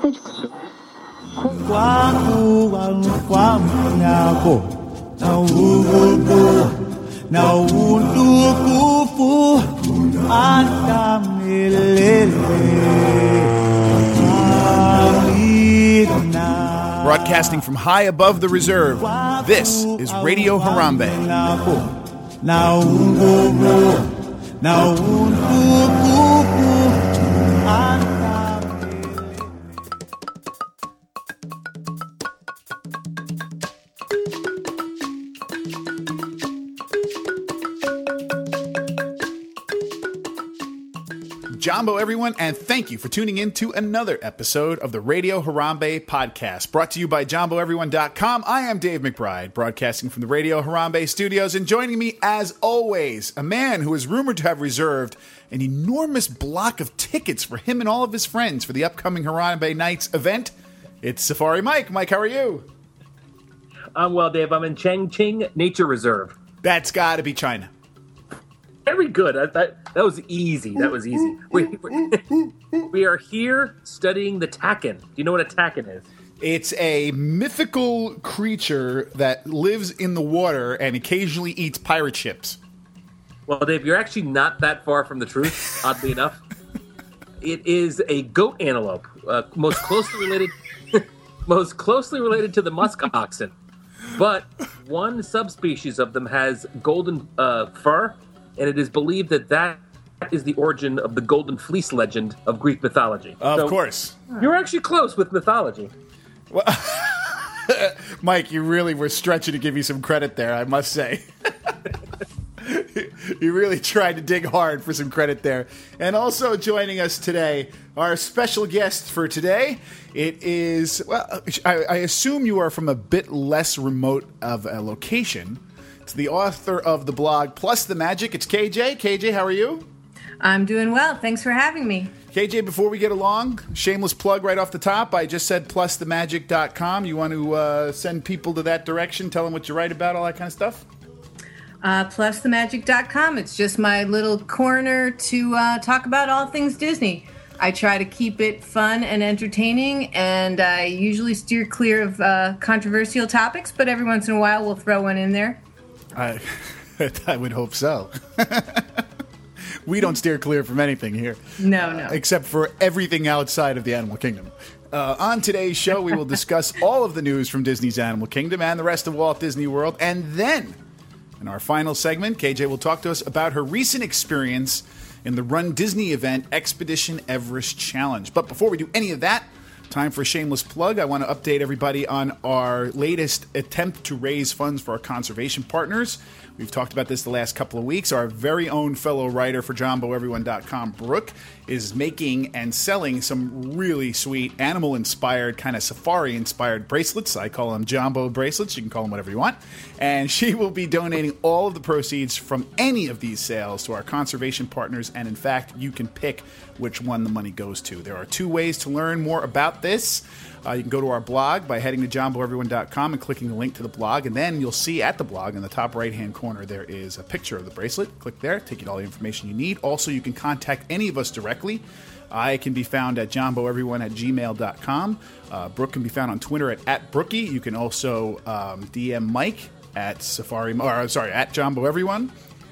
message. Broadcasting from high above the reserve, this is Radio Harambe. Jambo, everyone, and thank you for tuning in to another episode of the Radio Harambe podcast, brought to you by JamboEveryone.com. I am Dave McBride, broadcasting from the Radio Harambe studios, and joining me, as always, a man who is rumored to have reserved an enormous block of tickets for him and all of his friends for the upcoming Harambe Nights event. It's Safari Mike. Mike, how are you? I'm well, Dave. I'm in Changqing Nature Reserve. That's got to be China. Very good. That was easy. That was easy. We are here studying the takin. Do you know what a takin is? It's a mythical creature that lives in the water and occasionally eats pirate ships. Well, Dave, you're actually not that far from the truth, oddly enough. It is a goat antelope, most closely related to the musk oxen. But one subspecies of them has golden fur, and it is believed that is the origin of the Golden Fleece legend of Greek mythology. Of course. You're actually close with mythology. Well, Mike, you really were stretching to give you some credit there, I must say. You really tried to dig hard for some credit there. And also joining us today, our special guest for today, it is, well, I assume you are from a bit less remote of a location. It's the author of the blog Plus the Magic. It's KJ. KJ, how are you? I'm doing well. Thanks for having me. KJ, before we get along, shameless plug right off the top. I just said plusthemagic.com. You want to send people to that direction, tell them what you write about, all that kind of stuff? Plusthemagic.com. It's just my little corner to talk about all things Disney. I try to keep it fun and entertaining, and I usually steer clear of controversial topics, but every once in a while we'll throw one in there. I would hope so. We don't steer clear from anything here. No. Except for everything outside of the Animal Kingdom. On today's show, we will discuss all of the news from Disney's Animal Kingdom and the rest of Walt Disney World. And then, in our final segment, KJ will talk to us about her recent experience in the Run Disney event, Expedition Everest Challenge. But before we do any of that, time for a shameless plug. I want to update everybody on our latest attempt to raise funds for our conservation partners. We've talked about this the last couple of weeks. Our very own fellow writer for JamboEveryone.com, Brooke, is making and selling some really sweet animal-inspired, kind of safari-inspired bracelets. I call them Jambo bracelets. You can call them whatever you want. And she will be donating all of the proceeds from any of these sales to our conservation partners. And in fact, you can pick which one the money goes to. There are two ways to learn more about this. You can go to our blog by heading to JamboEveryone.com and clicking the link to the blog, and then you'll see at the blog in the top right-hand corner there is a picture of the bracelet. Click there, take you all the information you need. Also, you can contact any of us directly. I can be found at JamboEveryone@gmail.com. Brooke can be found on Twitter at Brookie. You can also DM Mike at at JamboEveryone.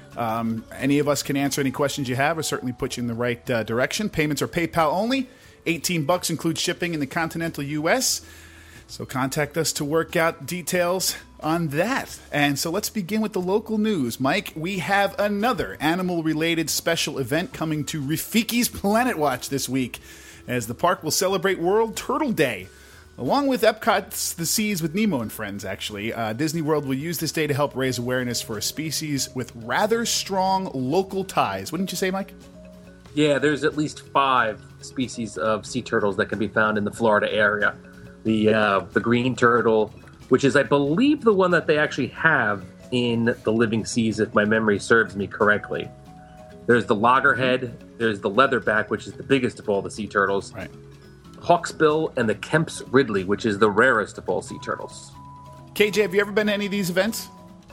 Any of us can answer any questions you have or certainly put you in the right direction. Payments are PayPal only. $18 includes shipping in the continental U.S., so contact us to work out details on that. And so let's begin with the local news. Mike, we have another animal-related special event coming to Rafiki's Planet Watch this week, as the park will celebrate World Turtle Day. Along with Epcot's The Seas with Nemo and Friends, actually, Disney World will use this day to help raise awareness for a species with rather strong local ties. Wouldn't you say, Mike? Yeah, there's at least 5 species of sea turtles that can be found in the Florida area. The green turtle, which is, I believe, the one that they actually have in the Living Seas, if my memory serves me correctly. There's the loggerhead, there's the leatherback, which is the biggest of all the sea turtles. Right. Hawksbill, and the Kemp's Ridley, which is the rarest of all sea turtles. KJ, have you ever been to any of these events?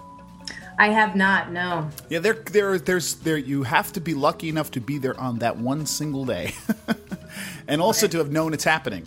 I have not, no. Yeah, there's you have to be lucky enough to be there on that one single day. And also to have known it's happening.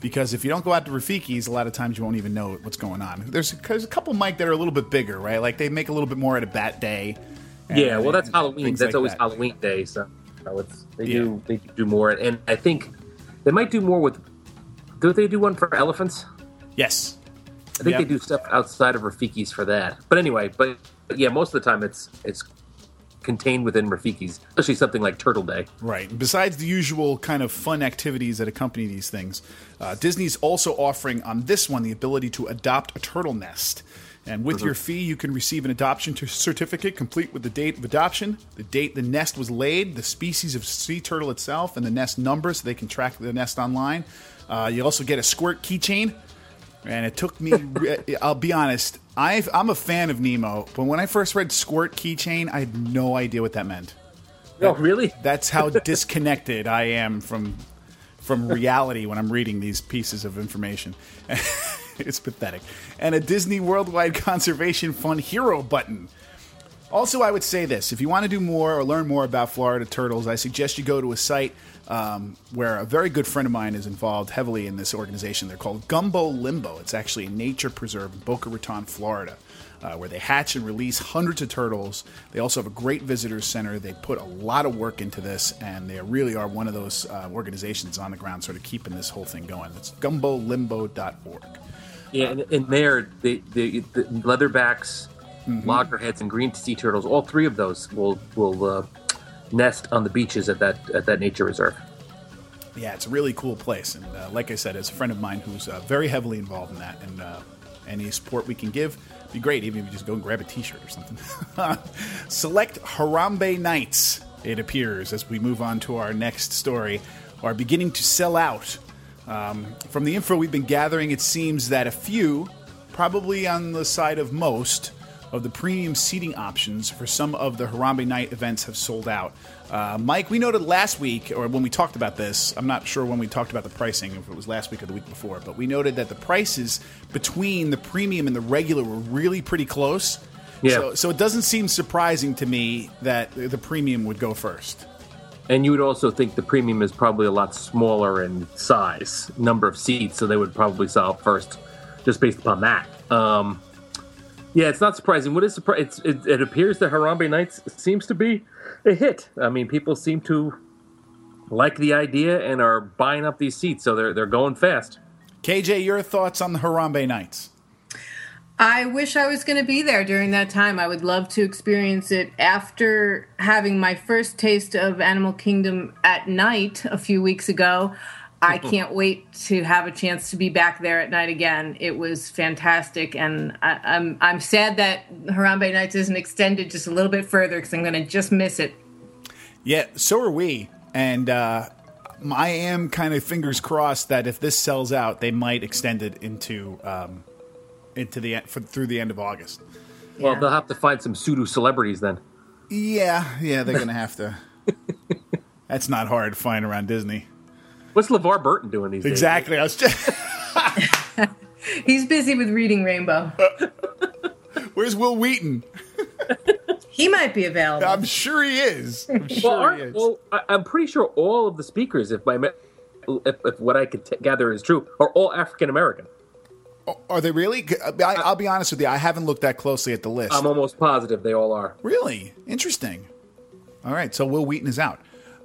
Because if you don't go out to Rafiki's, a lot of times you won't even know what's going on. There's a couple, Mike, that are a little bit bigger, right? Like they make a little bit more at a bat day. Yeah, well, that's Halloween. That's like always that. Halloween day, so they do more, and I think they might do more with. Do they do one for elephants? Yes. I think they do stuff outside of Rafiki's for that. But anyway, yeah, most of the time it's contained within Rafiki's, especially something like Turtle Day. Right. Besides the usual kind of fun activities that accompany these things, Disney's also offering on this one the ability to adopt a turtle nest. And with your fee, you can receive an adoption certificate complete with the date of adoption, the date the nest was laid, the species of sea turtle itself, and the nest number so they can track the nest online. You also get a Squirt keychain. And it took me, I'll be honest, I'm a fan of Nemo, but when I first read Squirt keychain, I had no idea what that meant. Oh, really? That's how disconnected I am from reality when I'm reading these pieces of information. It's pathetic. And a Disney Worldwide Conservation Fund hero button. Also, I would say this. If you want to do more or learn more about Florida turtles, I suggest you go to a site where a very good friend of mine is involved heavily in this organization. They're called Gumbo Limbo. It's actually a nature preserve in Boca Raton, Florida, where they hatch and release hundreds of turtles. They also have a great visitors center. They put a lot of work into this, and they really are one of those organizations on the ground sort of keeping this whole thing going. It's gumbolimbo.org. Yeah, and there, the leatherbacks, loggerheads, and green sea turtles, all three of those will nest on the beaches at that nature reserve. Yeah, it's a really cool place, and like I said, it's a friend of mine who's very heavily involved in that, and any support we can give would be great, even if you just go and grab a t-shirt or something. Select Harambe Nights, it appears, as we move on to our next story, are beginning to sell out. From the info we've been gathering, it seems that a few, probably on the side of most, of the premium seating options for some of the Harambe Night events have sold out. Mike, we noted last week, or when we talked about this, I'm not sure when we talked about the pricing, if it was last week or the week before, but we noted that the prices between the premium and the regular were really pretty close. Yeah. So it doesn't seem surprising to me that the premium would go first. And you would also think the premium is probably a lot smaller in size, number of seats, so they would probably sell first just based upon that. Yeah, it's not surprising. What is surprising? It appears that Harambe Nights seems to be a hit. I mean, people seem to like the idea and are buying up these seats, so they're going fast. KJ, your thoughts on the Harambe Nights? I wish I was going to be there during that time. I would love to experience it. After having my first taste of Animal Kingdom at night a few weeks ago, I can't wait to have a chance to be back there at night again. It was fantastic, and I'm sad that Harambe Nights isn't extended just a little bit further because I'm going to just miss it. Yeah, so are we. And I am kind of fingers crossed that if this sells out, they might extend it into through the end of August. Well, Yeah. they'll have to find some pseudo celebrities then. Yeah, they're going to have to. That's not hard to find around Disney. What's LeVar Burton doing these days? Exactly. I was just. He's busy with Reading Rainbow. Where's Will Wheaton? He might be available. I'm sure he is. I'm sure he is. I'm pretty sure all of the speakers, if what I could gather is true, are all African American. Are they really? I'll be honest with you. I haven't looked that closely at the list. I'm almost positive they all are. Really? Interesting. All right, so Will Wheaton is out.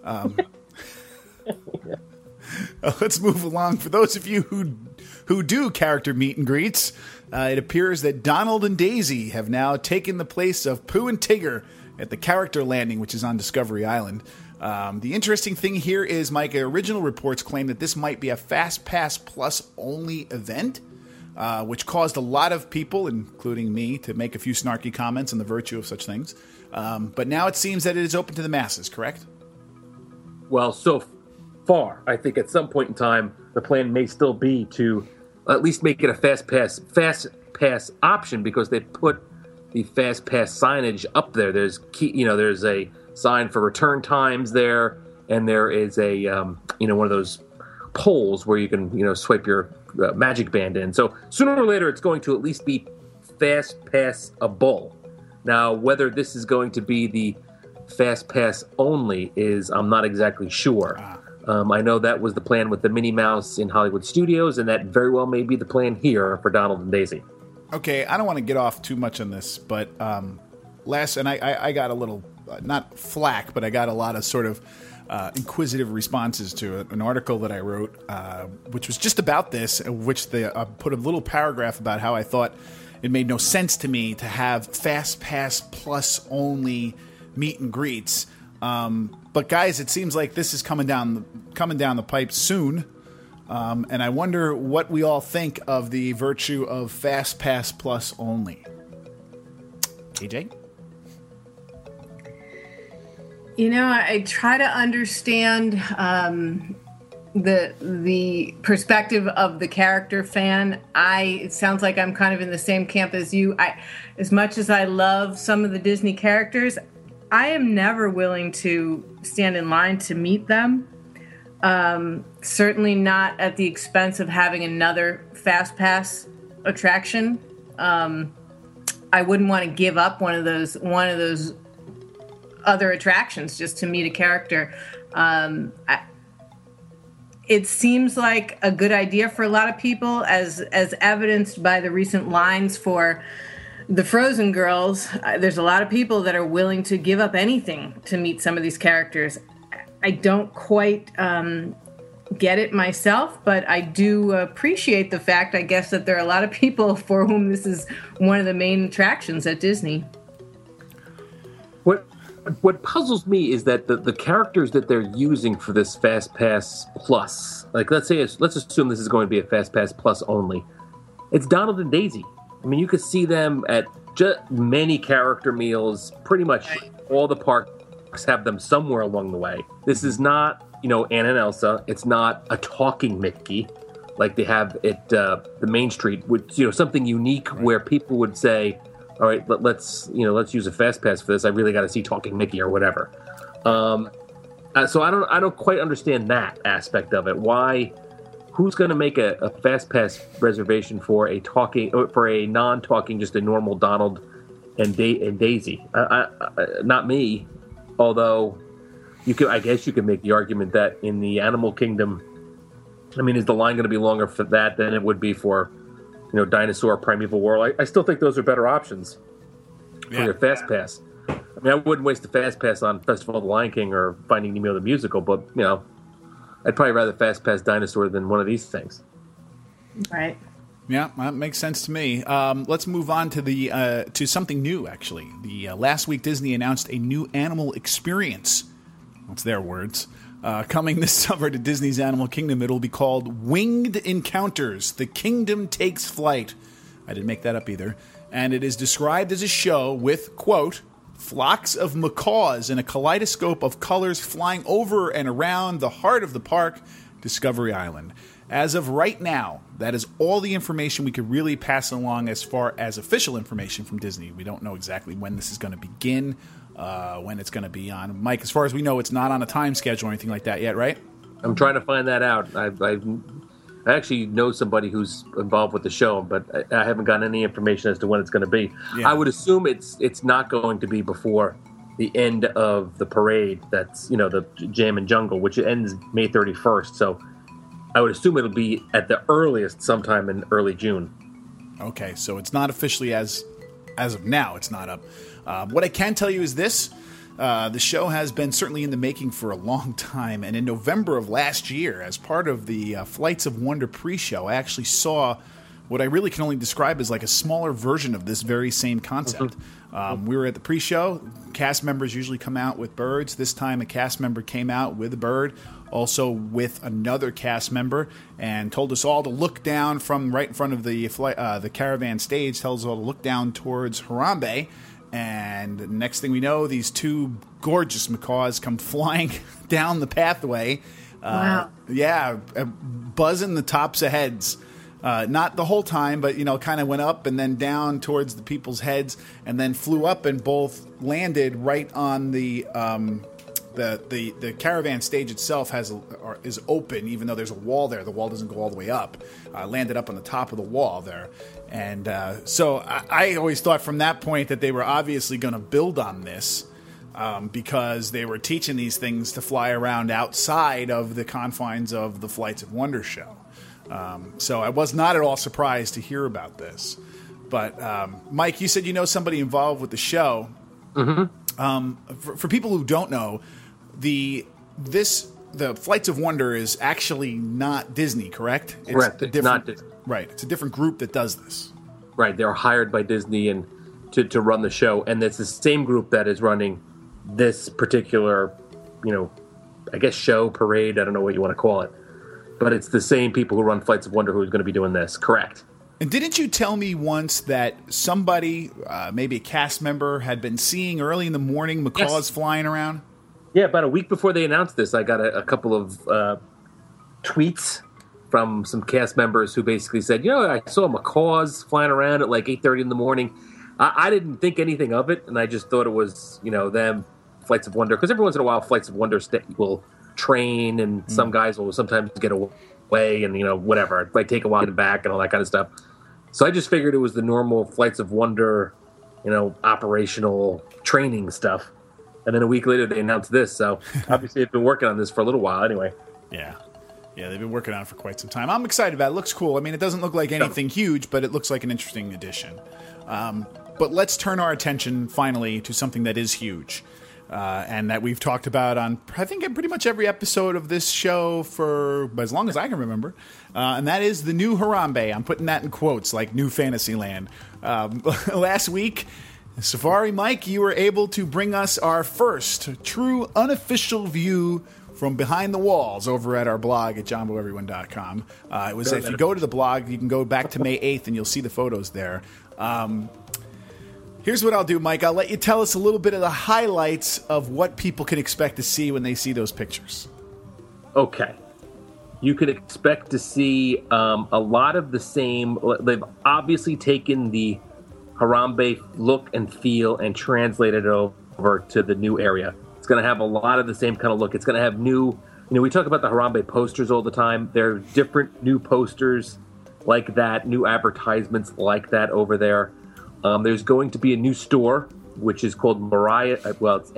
Let's move along. For those of you who do character meet and greets, it appears that Donald and Daisy have now taken the place of Pooh and Tigger at the character landing, which is on Discovery Island. The interesting thing here is, Mike, original reports claim that this might be a Fast Pass Plus only event, which caused a lot of people, including me, to make a few snarky comments on the virtue of such things. But now it seems that it is open to the masses, correct? Well, so far, I think at some point in time, the plan may still be to at least make it a fast pass option, because they put the fast pass signage up there. There's there's a sign for return times there, and there is a one of those poles where you can swipe your magic band in. So sooner or later, it's going to at least be fast passable. Now, whether this is going to be the fast pass only I'm not exactly sure. I know that was the plan with the Minnie Mouse in Hollywood Studios, and that very well may be the plan here for Donald and Daisy. Okay, I don't want to get off too much on this, but I got a little, not flack, but I got a lot of sort of inquisitive responses to an article that I wrote, which was just about this, which they put a little paragraph about how I thought it made no sense to me to have Fast Pass Plus only meet and greets. But guys, it seems like this is coming down the pipe soon, and I wonder what we all think of the virtue of Fast Pass Plus only. KJ? You know, I try to understand the perspective of the character fan. It sounds like I'm kind of in the same camp as you. As much as I love some of the Disney characters, I am never willing to stand in line to meet them. Certainly not at the expense of having another Fast Pass attraction. I wouldn't want to give up one of those other attractions just to meet a character. It seems like a good idea for a lot of people, as evidenced by the recent lines for the Frozen girls. There's a lot of people that are willing to give up anything to meet some of these characters. I don't quite get it myself, but I do appreciate the fact, I guess, that there are a lot of people for whom this is one of the main attractions at Disney. What puzzles me is that the characters that they're using for this Fast Pass Plus, like let's assume this is going to be a Fast Pass Plus only. It's Donald and Daisy. I mean, you could see them at just many character meals. Pretty much all the parks have them somewhere along the way. This is not, Anna and Elsa. It's not a talking Mickey like they have at the Main Street, which, something unique where people would say, all right, let's use a Fast Pass for this. I really got to see Talking Mickey or whatever. So I don't quite understand that aspect of it. Why? Who's going to make a Fast Pass reservation for a non-talking, just a normal Donald and Daisy? Not me. Although I guess you could make the argument that in the Animal Kingdom, I mean, is the line going to be longer for that than it would be for Dinosaur, Primeval War? I still think those are better options for your Fast Pass. I mean, I wouldn't waste a Fast Pass on Festival of the Lion King or Finding Nemo the musical, but, I'd probably rather Fast Pass Dinosaur than one of these things. Right. Yeah, that makes sense to me. Let's move on to something new, actually. Last week, Disney announced a new animal experience. That's their words. Coming this summer to Disney's Animal Kingdom, it'll be called Winged Encounters. The Kingdom Takes Flight. I didn't make that up either. And it is described as a show with, quote, flocks of macaws in a kaleidoscope of colors flying over and around the heart of the park, Discovery Island. As of right now, that is all the information we could really pass along as far as official information from Disney. We don't know exactly when this is going to begin, when it's going to be on. Mike, as far as we know, it's not on a time schedule or anything like that yet, right? I'm trying to find that out. I actually know somebody who's involved with the show, but I haven't gotten any information as to when it's going to be. Yeah. I would assume it's not going to be before the end of the parade. That's, the Jam and Jungle, which ends May 31st. So I would assume it'll be at the earliest sometime in early June. Okay, so it's not officially as of now. It's not up. What I can tell you is this. The show has been certainly in the making for a long time, and in November of last year, as part of the Flights of Wonder pre-show, I actually saw what I really can only describe as like a smaller version of this very same concept. We were at the pre-show. Cast members usually come out with birds. This time a cast member came out with a bird, also with another cast member, and told us all to look down from right in front of the caravan stage, tells us all to look down towards Harambe. And next thing we know, these two gorgeous macaws come flying down the pathway. Wow. Yeah, buzzing the tops of heads. Not the whole time, but, kind of went up and then down towards the people's heads and then flew up and both landed right on the caravan stage itself is open, even though there's a wall there. The wall doesn't go all the way up. Landed up on the top of the wall there. And so I always thought from that point that they were obviously going to build on this. because they were teaching these things to fly around outside of the confines of the Flights of Wonder show. So I was not at all surprised to hear about this. But Mike, you said you know somebody involved with the show. Mm-hmm. For people who don't know, the Flights of Wonder is actually not Disney, correct? Correct. It's not Disney. Right. It's a different group that does this. Right. They're hired by Disney and to run the show, and it's the same group that is running this particular, I guess show, parade. I don't know what you want to call it, but it's the same people who run Flights of Wonder who's going to be doing this. Correct. And didn't you tell me once that somebody, maybe a cast member, had been seeing early in the morning macaws flying around? Yeah, about a week before they announced this, I got a couple of tweets from some cast members who basically said, I saw macaws flying around at like 8:30 in the morning. I didn't think anything of it, and I just thought it was, them, Flights of Wonder. Because every once in a while, Flights of Wonder will train, and some guys will sometimes get away, and, whatever. It might take a while to get back and all that kind of stuff. So I just figured it was the normal Flights of Wonder, operational training stuff. And then a week later, they announced this. So obviously, they've been working on this for a little while anyway. Yeah. Yeah, they've been working on it for quite some time. I'm excited about it. It looks cool. I mean, it doesn't look like anything huge, but it looks like an interesting addition. But let's turn our attention finally to something that is huge. And that we've talked about on, I think, in pretty much every episode of this show for as long as I can remember. And that is the new Harambe. I'm putting that in quotes, like New Fantasyland. Last week, Safari Mike, you were able to bring us our first true unofficial view from behind the walls over at our blog at JumboEveryone.com. It was, if you go to the blog, you can go back to May 8th and you'll see the photos there. Here's what I'll do, Mike. I'll let you tell us a little bit of the highlights of what people can expect to see when they see those pictures. Okay. You can expect to see a lot of the same. They've obviously taken the Harambe look and feel and translated it over to the new area. It's going to have a lot of the same kind of look. It's going to have new, we talk about the Harambe posters all the time. There are different new posters like that, new advertisements like that over there. There's going to be a new store, which is called Mariah. Well, it's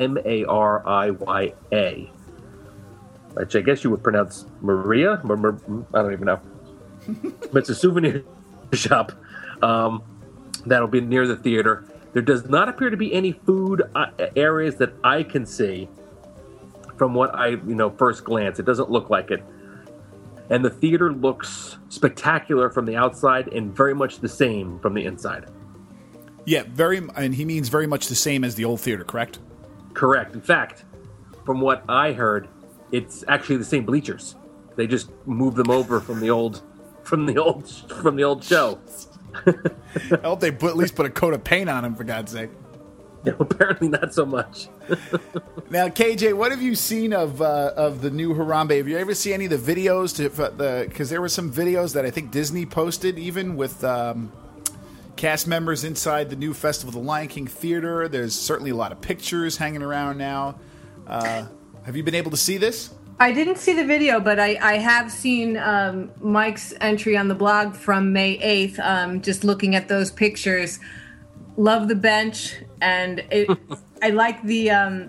Mariya, which I guess you would pronounce Maria. I don't even know. But it's a souvenir shop that'll be near the theater. There does not appear to be any food areas that I can see from what I, first glance. It doesn't look like it. And the theater looks spectacular from the outside and very much the same from the inside. Yeah, and he means very much the same as the old theater, correct? Correct. In fact, from what I heard, it's actually the same bleachers. They just moved them over from the old show. I hope they at least put a coat of paint on them, for God's sake. Yeah, apparently not so much. Now, KJ, what have you seen of the new Harambe? Have you ever seen any of the videos? Because there were some videos that I think Disney posted, even with cast members inside the new Festival of the Lion King Theater. There's certainly a lot of pictures hanging around now. Have you been able to see this? I didn't see the video, but I have seen Mike's entry on the blog from May 8th, just looking at those pictures. Love the bench, and I like the,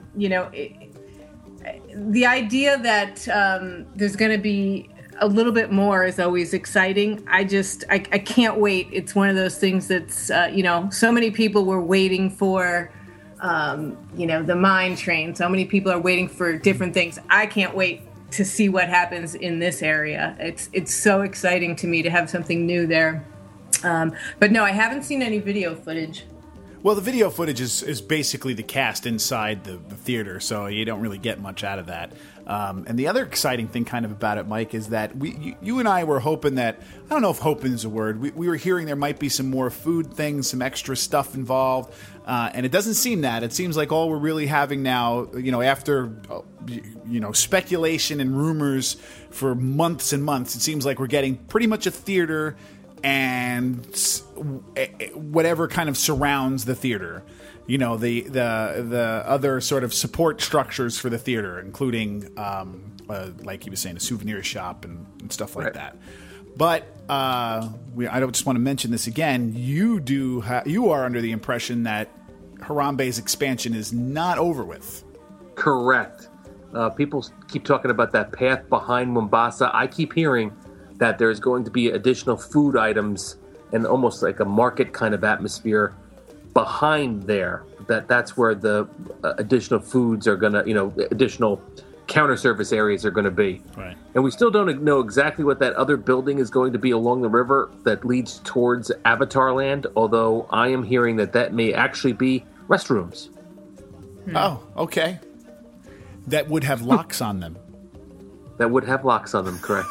the idea that there's going to be a little bit more is always exciting. I can't wait. It's one of those things that's, so many people were waiting for, the mine train. So many people are waiting for different things. I can't wait to see what happens in this area. It's so exciting to me to have something new there. But no, I haven't seen any video footage. Well, the video footage is basically the cast inside the theater, so you don't really get much out of that. And the other exciting thing kind of about it, Mike, is that you and I were hoping that, I don't know if hoping is a word, we were hearing there might be some more food things, some extra stuff involved, and it doesn't seem that. It seems like all we're really having now, after, speculation and rumors for months and months, it seems like we're getting pretty much a theater and whatever kind of surrounds the theater, the other sort of support structures for the theater, including like he was saying, a souvenir shop and stuff like that. But I don't just want to mention this again. You are under the impression that Harambe's expansion is not over with. Correct. People keep talking about that path behind Mombasa. I keep hearing that there's going to be additional food items and almost like a market kind of atmosphere behind there. That's where the additional foods are going to, additional counter service areas are going to be. Right. And we still don't know exactly what that other building is going to be along the river that leads towards Avatar Land, although I am hearing that may actually be restrooms. Oh, okay. That would have locks on them. That would have locks on them, correct.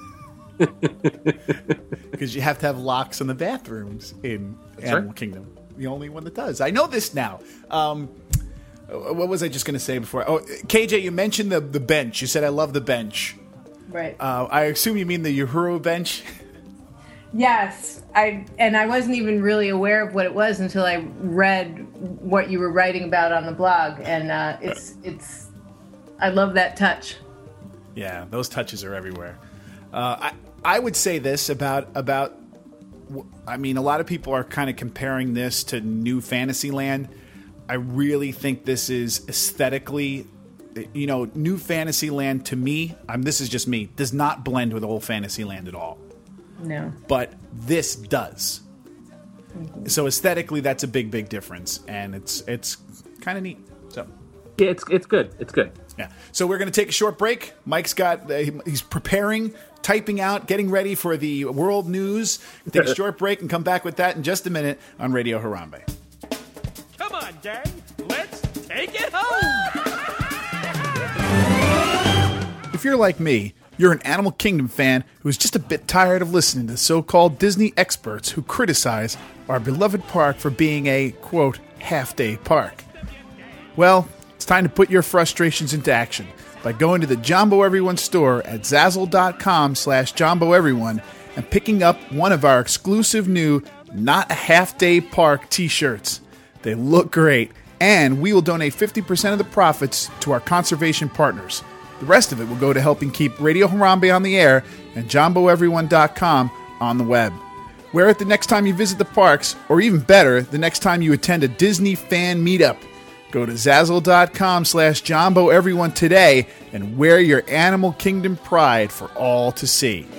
Because you have to have locks on the bathrooms in Animal Kingdom. The only one that does. I know this now. What was I just going to say before? Oh, KJ, you mentioned the bench. You said, I love the bench. Right. I assume you mean the Uhuru bench? Yes. I wasn't even really aware of what it was until I read what you were writing about on the blog. And it's I love that touch. Yeah, those touches are everywhere. I would say this about I mean, a lot of people are kind of comparing this to New Fantasyland. I really think this is aesthetically, New Fantasyland to me, this is just me, does not blend with Old Fantasyland at all. No. But this does. Mm-hmm. So aesthetically, that's a big, big difference, and it's kind of neat. So yeah, it's good. It's good. Yeah. So we're going to take a short break. Mike's he's preparing, typing out, getting ready for the world news. Take a short break and come back with that in just a minute on Radio Harambe. Come on, gang. Let's take it home. If you're like me, you're an Animal Kingdom fan who's just a bit tired of listening to so-called Disney experts who criticize our beloved park for being a, quote, half-day park. Well, it's time to put your frustrations into action by going to the Jumbo Everyone store at Zazzle.com/JumboEveryone and picking up one of our exclusive new Not a Half-Day Park t-shirts. They look great, and we will donate 50% of the profits to our conservation partners. The rest of it will go to helping keep Radio Harambe on the air and JumboEveryone.com on the web. Wear it the next time you visit the parks, or even better, the next time you attend a Disney fan meetup. Go to Zazzle.com/JumboEveryone today and wear your Animal Kingdom pride for all to see.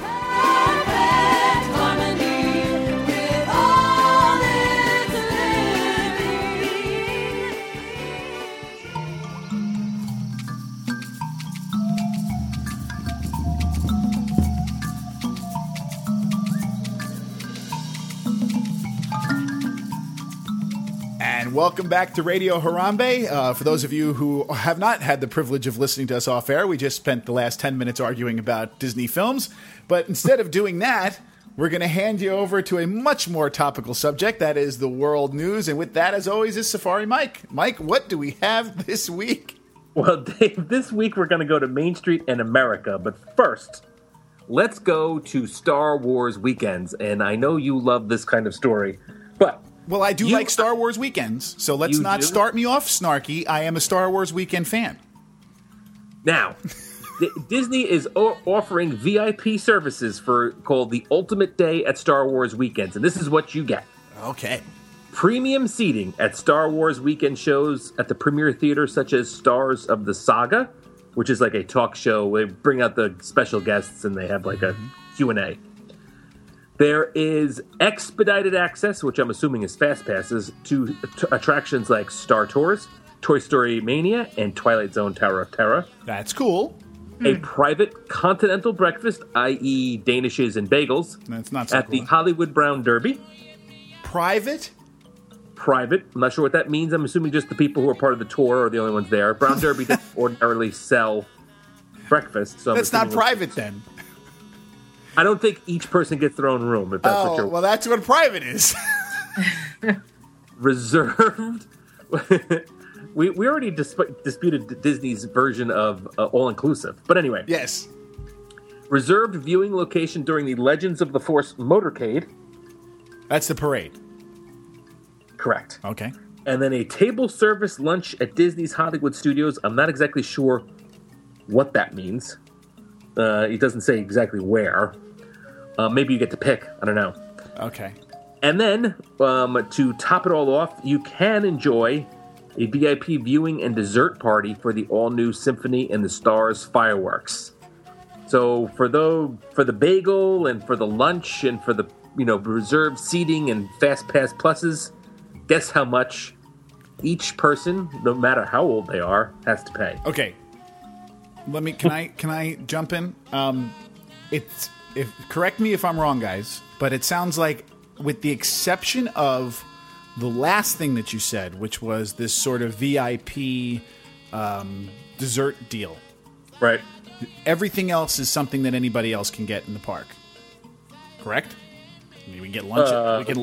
Welcome back to Radio Harambe. For those of you who have not had the privilege of listening to us off air, we just spent the last 10 minutes arguing about Disney films. But instead of doing that, we're going to hand you over to a much more topical subject. That is the world news. And with that, as always, is Safari Mike. Mike, what do we have this week? Well, Dave, this week we're going to go to Main Street and America. But first, let's go to Star Wars weekends. And I know you love this kind of story, but... Well, I do like Star Wars weekends, so let's not start me off snarky. I am a Star Wars weekend fan. Now, Disney is offering VIP services called the Ultimate Day at Star Wars Weekends, and this is what you get. Okay. Premium seating at Star Wars weekend shows at the Premier Theater, such as Stars of the Saga, which is like a talk show. They bring out the special guests, and they have like a Q&A. There is expedited access, which I'm assuming is fast passes, to attractions like Star Tours, Toy Story Mania, and Twilight Zone Tower of Terror. That's cool. A private continental breakfast, i.e. Danishes and bagels, That's not so at cool. the Hollywood Brown Derby. Private? Private. I'm not sure what that means. I'm assuming just the people who are part of the tour are the only ones there. Brown Derby doesn't ordinarily sell breakfast. So That's not private then. I don't think each person gets their own room, if that's what you're... well, that's what private is. Reserved. we already disputed Disney's version of all-inclusive. But anyway. Yes. Reserved viewing location during the Legends of the Force motorcade. That's the parade. Correct. Okay. And then a table service lunch at Disney's Hollywood Studios. I'm not exactly sure what that means. It doesn't say exactly where. Maybe you get to pick. I don't know. Okay. And then, to top it all off, you can enjoy a VIP viewing and dessert party for the all-new Symphony and the Stars fireworks. So for the bagel and for the lunch and for the reserved seating and Fast Pass Pluses, guess how much each person, no matter how old they are, has to pay. Okay. Can I jump in? Correct me if I'm wrong, guys, but it sounds like, with the exception of the last thing that you said, which was this sort of VIP dessert deal, Right. everything else is something that anybody else can get in the park. Correct? I mean, we can get lunch.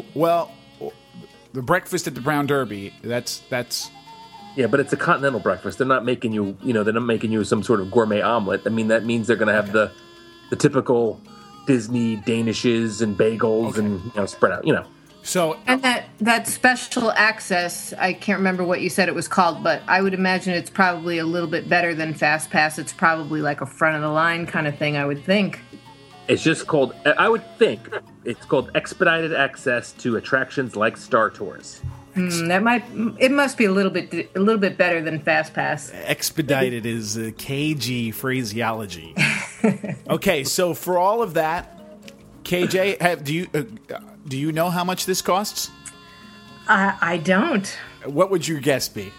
The breakfast at the Brown Derby. That's. Yeah, but it's a continental breakfast. They're not making you, they're not making you some sort of gourmet omelet. I mean, that means they're going to have the typical Disney danishes and bagels and spread out. So, And that special access, I can't remember what you said it was called, but I would imagine it's probably a little bit better than Fast Pass. It's probably like a front of the line kind of thing, I would think. It's just called, I would think, it's called expedited access to attractions like Star Tours. It must be a little bit better than Fast Pass. expedited is a cagey phraseology. Okay, so for all of that, KJ, do you know how much this costs? I don't. What would your guess be?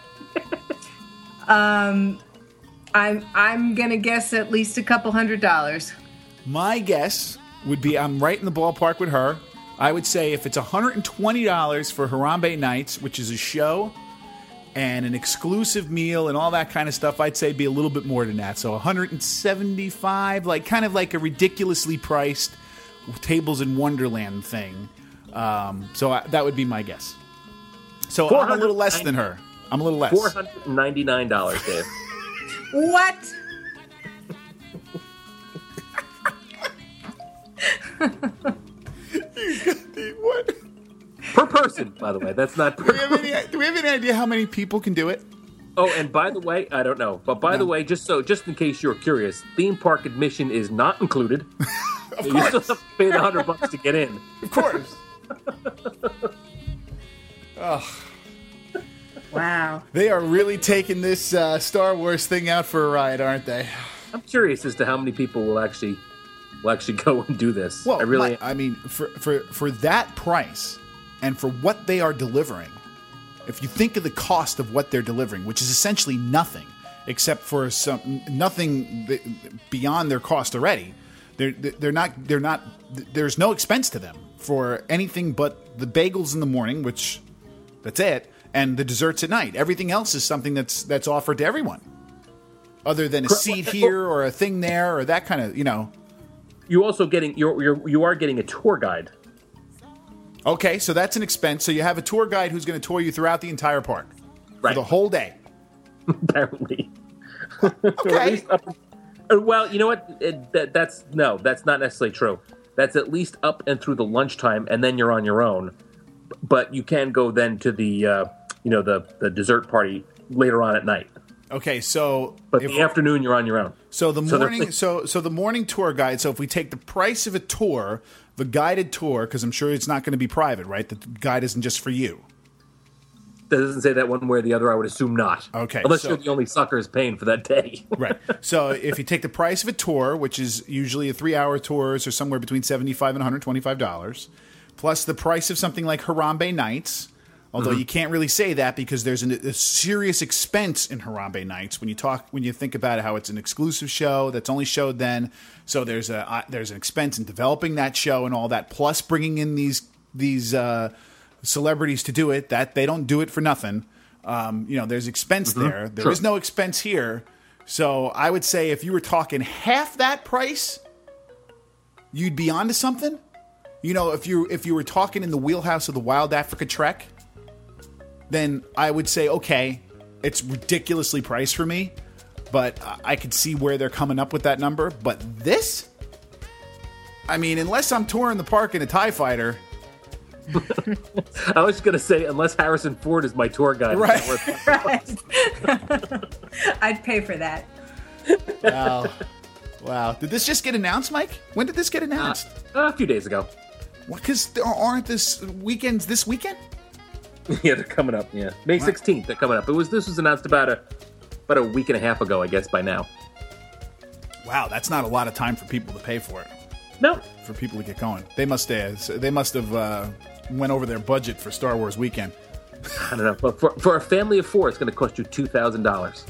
I'm gonna guess at least a couple $100. My guess would be, I'm right in the ballpark with her. I would say if it's $120 for Harambe Nights, which is a show and an exclusive meal and all that kind of stuff, I'd say be a little bit more than that. So $175, kind of like a ridiculously priced Tables in Wonderland thing. That would be my guess. So I'm a little less than her. I'm a little less. $499, Dave. What? What? Per person, by the way. That's not per Do we have any idea how many people can do it? Oh, and by the way, I don't know. But by the way, just in case you're curious, theme park admission is not included. Of You course. still have to pay the $100 to get in. Of course. Wow. They are really taking this Star Wars thing out for a ride, aren't they? I'm curious as to how many people will actually go and do this. Well, I really. I mean, for that price and for what they are delivering, if you think of the cost of what they're delivering, which is essentially nothing except for nothing beyond their cost already, they're not. There's no expense to them for anything but the bagels in the morning, which that's it, and the desserts at night. Everything else is something that's offered to everyone, other than a seat here or a thing there or that kind of You also you are getting a tour guide. Okay, so that's an expense. So you have a tour guide who's going to tour you throughout the entire park for the whole day. Apparently. Okay. Well, you know what? That's not necessarily true. That's at least up and through the lunchtime, and then you're on your own. But you can go then to the the dessert party later on at night. Okay, so But the afternoon you're on your own. So the morning, so the morning tour guide. So if we take the price of a tour, the guided tour, because I'm sure it's not going to be private, right? The guide isn't just for you. That doesn't say that one way or the other. I would assume not. Okay, unless so- you're the only suckers paying for that day. Right. So if you take the price of a tour, which is usually a 3-hour tours or somewhere between $75 and $125, plus the price of something like Harambe Nights. Although you can't really say that because there's a serious expense in Harambe Nights when you think about how it's an exclusive show that's only showed then. So there's an expense in developing that show and all that, plus bringing in these celebrities to do it. That they don't do it for nothing. There's expense there. There is no expense here. So I would say if you were talking half that price, you'd be onto something. If you were talking in the wheelhouse of the Wild Africa Trek, then I would say, okay, it's ridiculously priced for me, but I could see where they're coming up with that number. But this, I mean, unless I'm touring the park in a TIE Fighter. I was just going to say, unless Harrison Ford is my tour guide. Right. Right. I'd pay for that. Wow. Did this just get announced, Mike? When did this get announced? A few days ago. Because there aren't this weekends this weekend? Yeah, they're coming up. Yeah, May 16th. They're coming up. This was announced about a week and a half ago, I guess, by now. Wow, that's not a lot of time for people to pay for it. No, for people to get going. They must have went over their budget for Star Wars weekend. I don't know. But for a family of 4, it's going to cost you $2,000.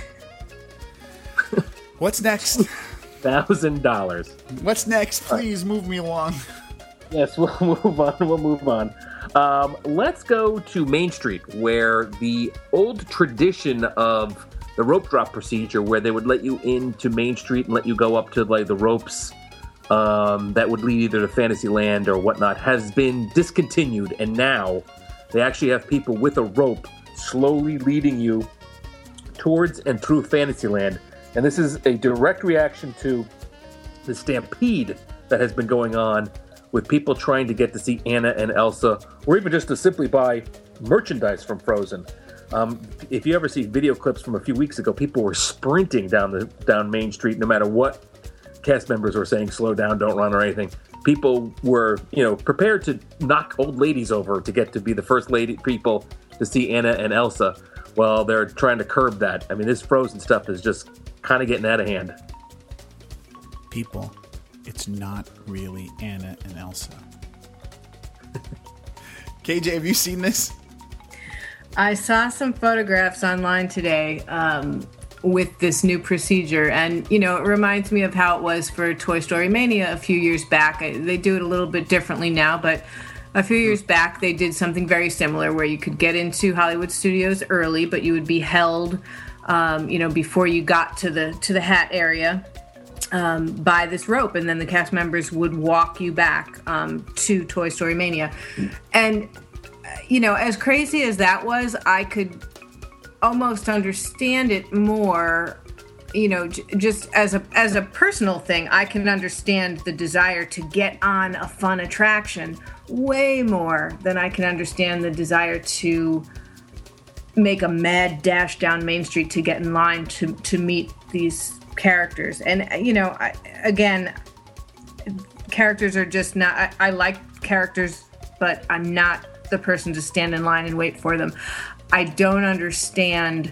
What's next? $1,000. What's next? Please move me along. Yes, we'll move on. Let's go to Main Street, where the old tradition of the rope drop procedure, where they would let you into Main Street and let you go up to like the ropes that would lead either to Fantasyland or whatnot, has been discontinued, and now they actually have people with a rope slowly leading you towards and through Fantasyland. And this is a direct reaction to the stampede that has been going on with people trying to get to see Anna and Elsa, or even just to simply buy merchandise from Frozen. If you ever see video clips from a few weeks ago, people were sprinting down Main Street, no matter what cast members were saying, slow down, don't run, or anything. People were, prepared to knock old ladies over to get to be the first people to see Anna and Elsa. Well, they're trying to curb that. I mean, this Frozen stuff is just kind of getting out of hand. People, it's not really Anna and Elsa. KJ, have you seen this? I saw some photographs online today with this new procedure, and it reminds me of how it was for Toy Story Mania a few years back. They do it a little bit differently now, but a few years back they did something very similar where you could get into Hollywood Studios early, but you would be held before you got to the hat area by this rope, and then the cast members would walk you back to Toy Story Mania. And as crazy as that was, I could almost understand it more, just as a personal thing. I can understand the desire to get on a fun attraction way more than I can understand the desire to make a mad dash down Main Street to get in line to meet these characters. And again, characters are just not, I like characters, but I'm not the person to stand in line and wait for them. I don't understand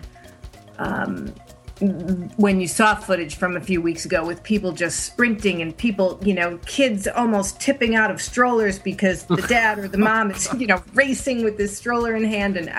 when you saw footage from a few weeks ago with people just sprinting and people, kids almost tipping out of strollers because the dad or the mom is, racing with this stroller in hand. And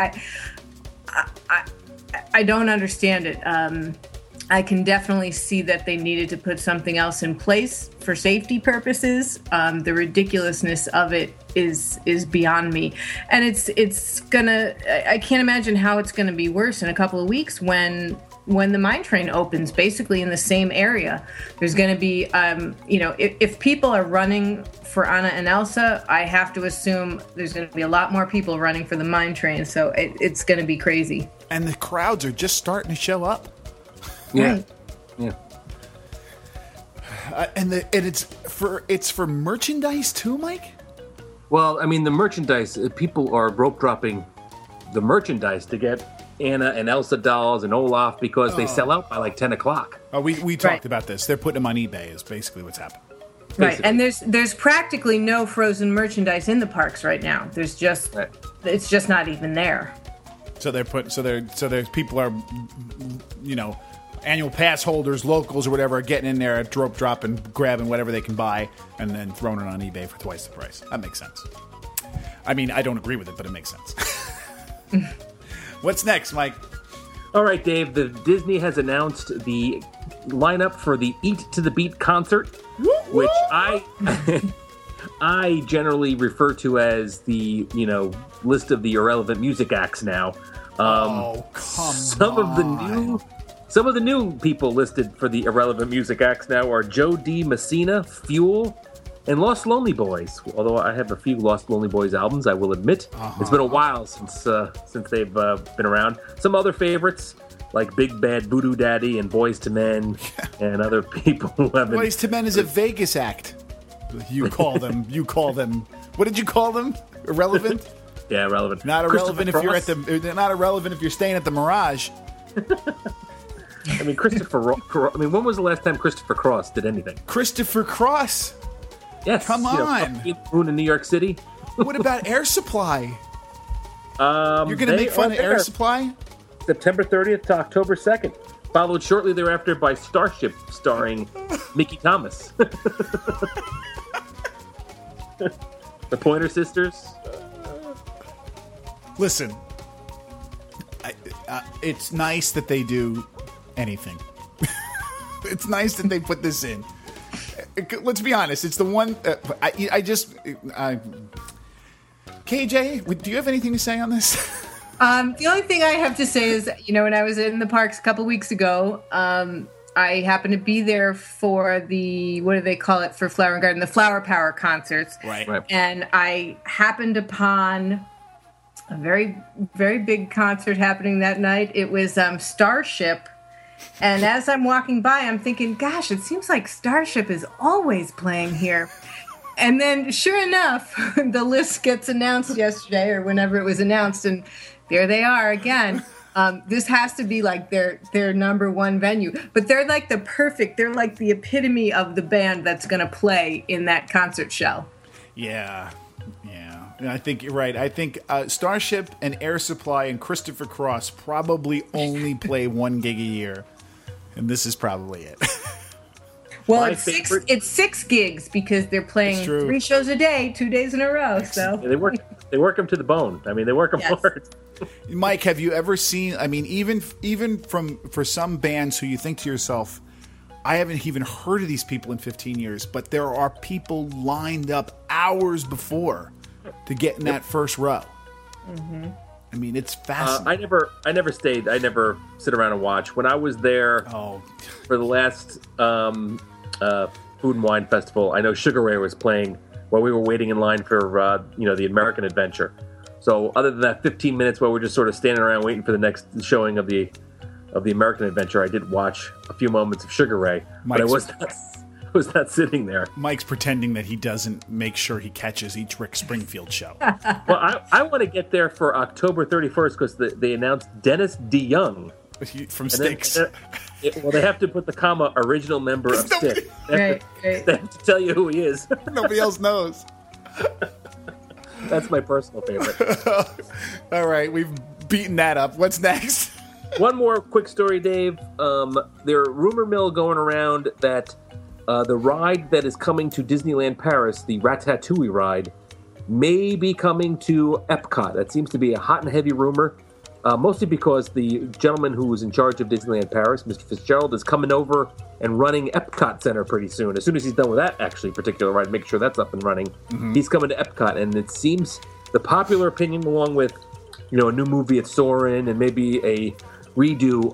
I don't understand it. I can definitely see that they needed to put something else in place for safety purposes. The ridiculousness of it is beyond me, and it's gonna. I can't imagine how it's gonna be worse in a couple of weeks when the mine train opens, basically in the same area. There's gonna be, if people are running for Anna and Elsa, I have to assume there's gonna be a lot more people running for the mine train. So it's gonna be crazy. And the crowds are just starting to show up. Yeah, Right. yeah. And it's for merchandise too, Mike? Well, I mean, the merchandise, people are rope dropping the merchandise to get Anna and Elsa dolls and Olaf because they sell out by like 10 o'clock. Oh, we talked about this. They're putting them on eBay is basically what's happening. Right, and there's practically no Frozen merchandise in the parks right now. There's just it's just not even there. So there's people are, annual pass holders, locals or whatever, are getting in there at rope drop and grabbing whatever they can buy and then throwing it on eBay for twice the price. That makes sense. I mean, I don't agree with it, but it makes sense. What's next, Mike? All right, Dave. Disney has announced the lineup for the Eat to the Beat concert, which I generally refer to as the list of the irrelevant music acts now. Some of the new people listed for the irrelevant music acts now are Joe D. Messina, Fuel, and Lost Lonely Boys. Although I have a few Lost Lonely Boys albums, I will admit. It's been a while since they've been around. Some other favorites like Big Bad Voodoo Daddy and Boys to Men and other people who have been... Boys to Men is a Vegas act. You call them. What did you call them? Irrelevant? Yeah, irrelevant. Not irrelevant if you're not irrelevant if you're staying at the Mirage. I mean, when was the last time Christopher Cross did anything? Christopher Cross. Yes. Come on. Moon in New York City. What about Air Supply? You're going to make fun of Air Supply? September 30th to October 2nd. Followed shortly thereafter by Starship, starring Mickey Thomas. The Pointer Sisters. Listen, it's nice that they do anything. It's nice that they put this in. Let's be honest. It's the one. KJ, do you have anything to say on this? The only thing I have to say is, when I was in the parks a couple weeks ago, I happened to be there for the, what do they call it for Flower and Garden? The Flower Power concerts. Right. And I happened upon a very, very big concert happening that night. It was Starship. And as I'm walking by, I'm thinking, gosh, it seems like Starship is always playing here. And then, sure enough, the list gets announced yesterday or whenever it was announced, and there they are again. This has to be like their number one venue. But they're like they're like the epitome of the band that's going to play in that concert show. Yeah. I think you're right. I think Starship and Air Supply and Christopher Cross probably only play one gig a year. And this is probably it. Well, it's 6 gigs because they're playing 3 shows a day, 2 days in a row. So yeah, they work them to the bone. I mean, they work them hard. Mike, have you ever seen? I mean, even for some bands who you think to yourself, I haven't even heard of these people in 15 years, but there are people lined up hours before to get in that first row. Mm-hmm. I mean, it's fascinating. I never stayed. I never sit around and watch. When I was there for the last Food and Wine Festival, I know Sugar Ray was playing while we were waiting in line for the American Adventure. So other than that 15 minutes where we're just sort of standing around waiting for the next showing of the American Adventure, I did watch a few moments of Sugar Ray, but I was not sitting there. Mike's pretending that he doesn't make sure he catches each Rick Springfield show. Well, I want to get there for October 31st because they announced Dennis DeYoung. From Styx. Well, they have to put the comma original member of Styx. Right. They have to tell you who he is. Nobody else knows. That's my personal favorite. All right, we've beaten that up. What's next? One more quick story, Dave. There's rumor mill going around that the ride that is coming to Disneyland Paris, the Ratatouille ride, may be coming to Epcot. That seems to be a hot and heavy rumor, mostly because the gentleman who is in charge of Disneyland Paris, Mr. Fitzgerald, is coming over and running Epcot Center pretty soon. As soon as he's done with that particular ride, make sure that's up and running. Mm-hmm. He's coming to Epcot, and it seems the popular opinion, along with a new movie at Soarin' and maybe a redo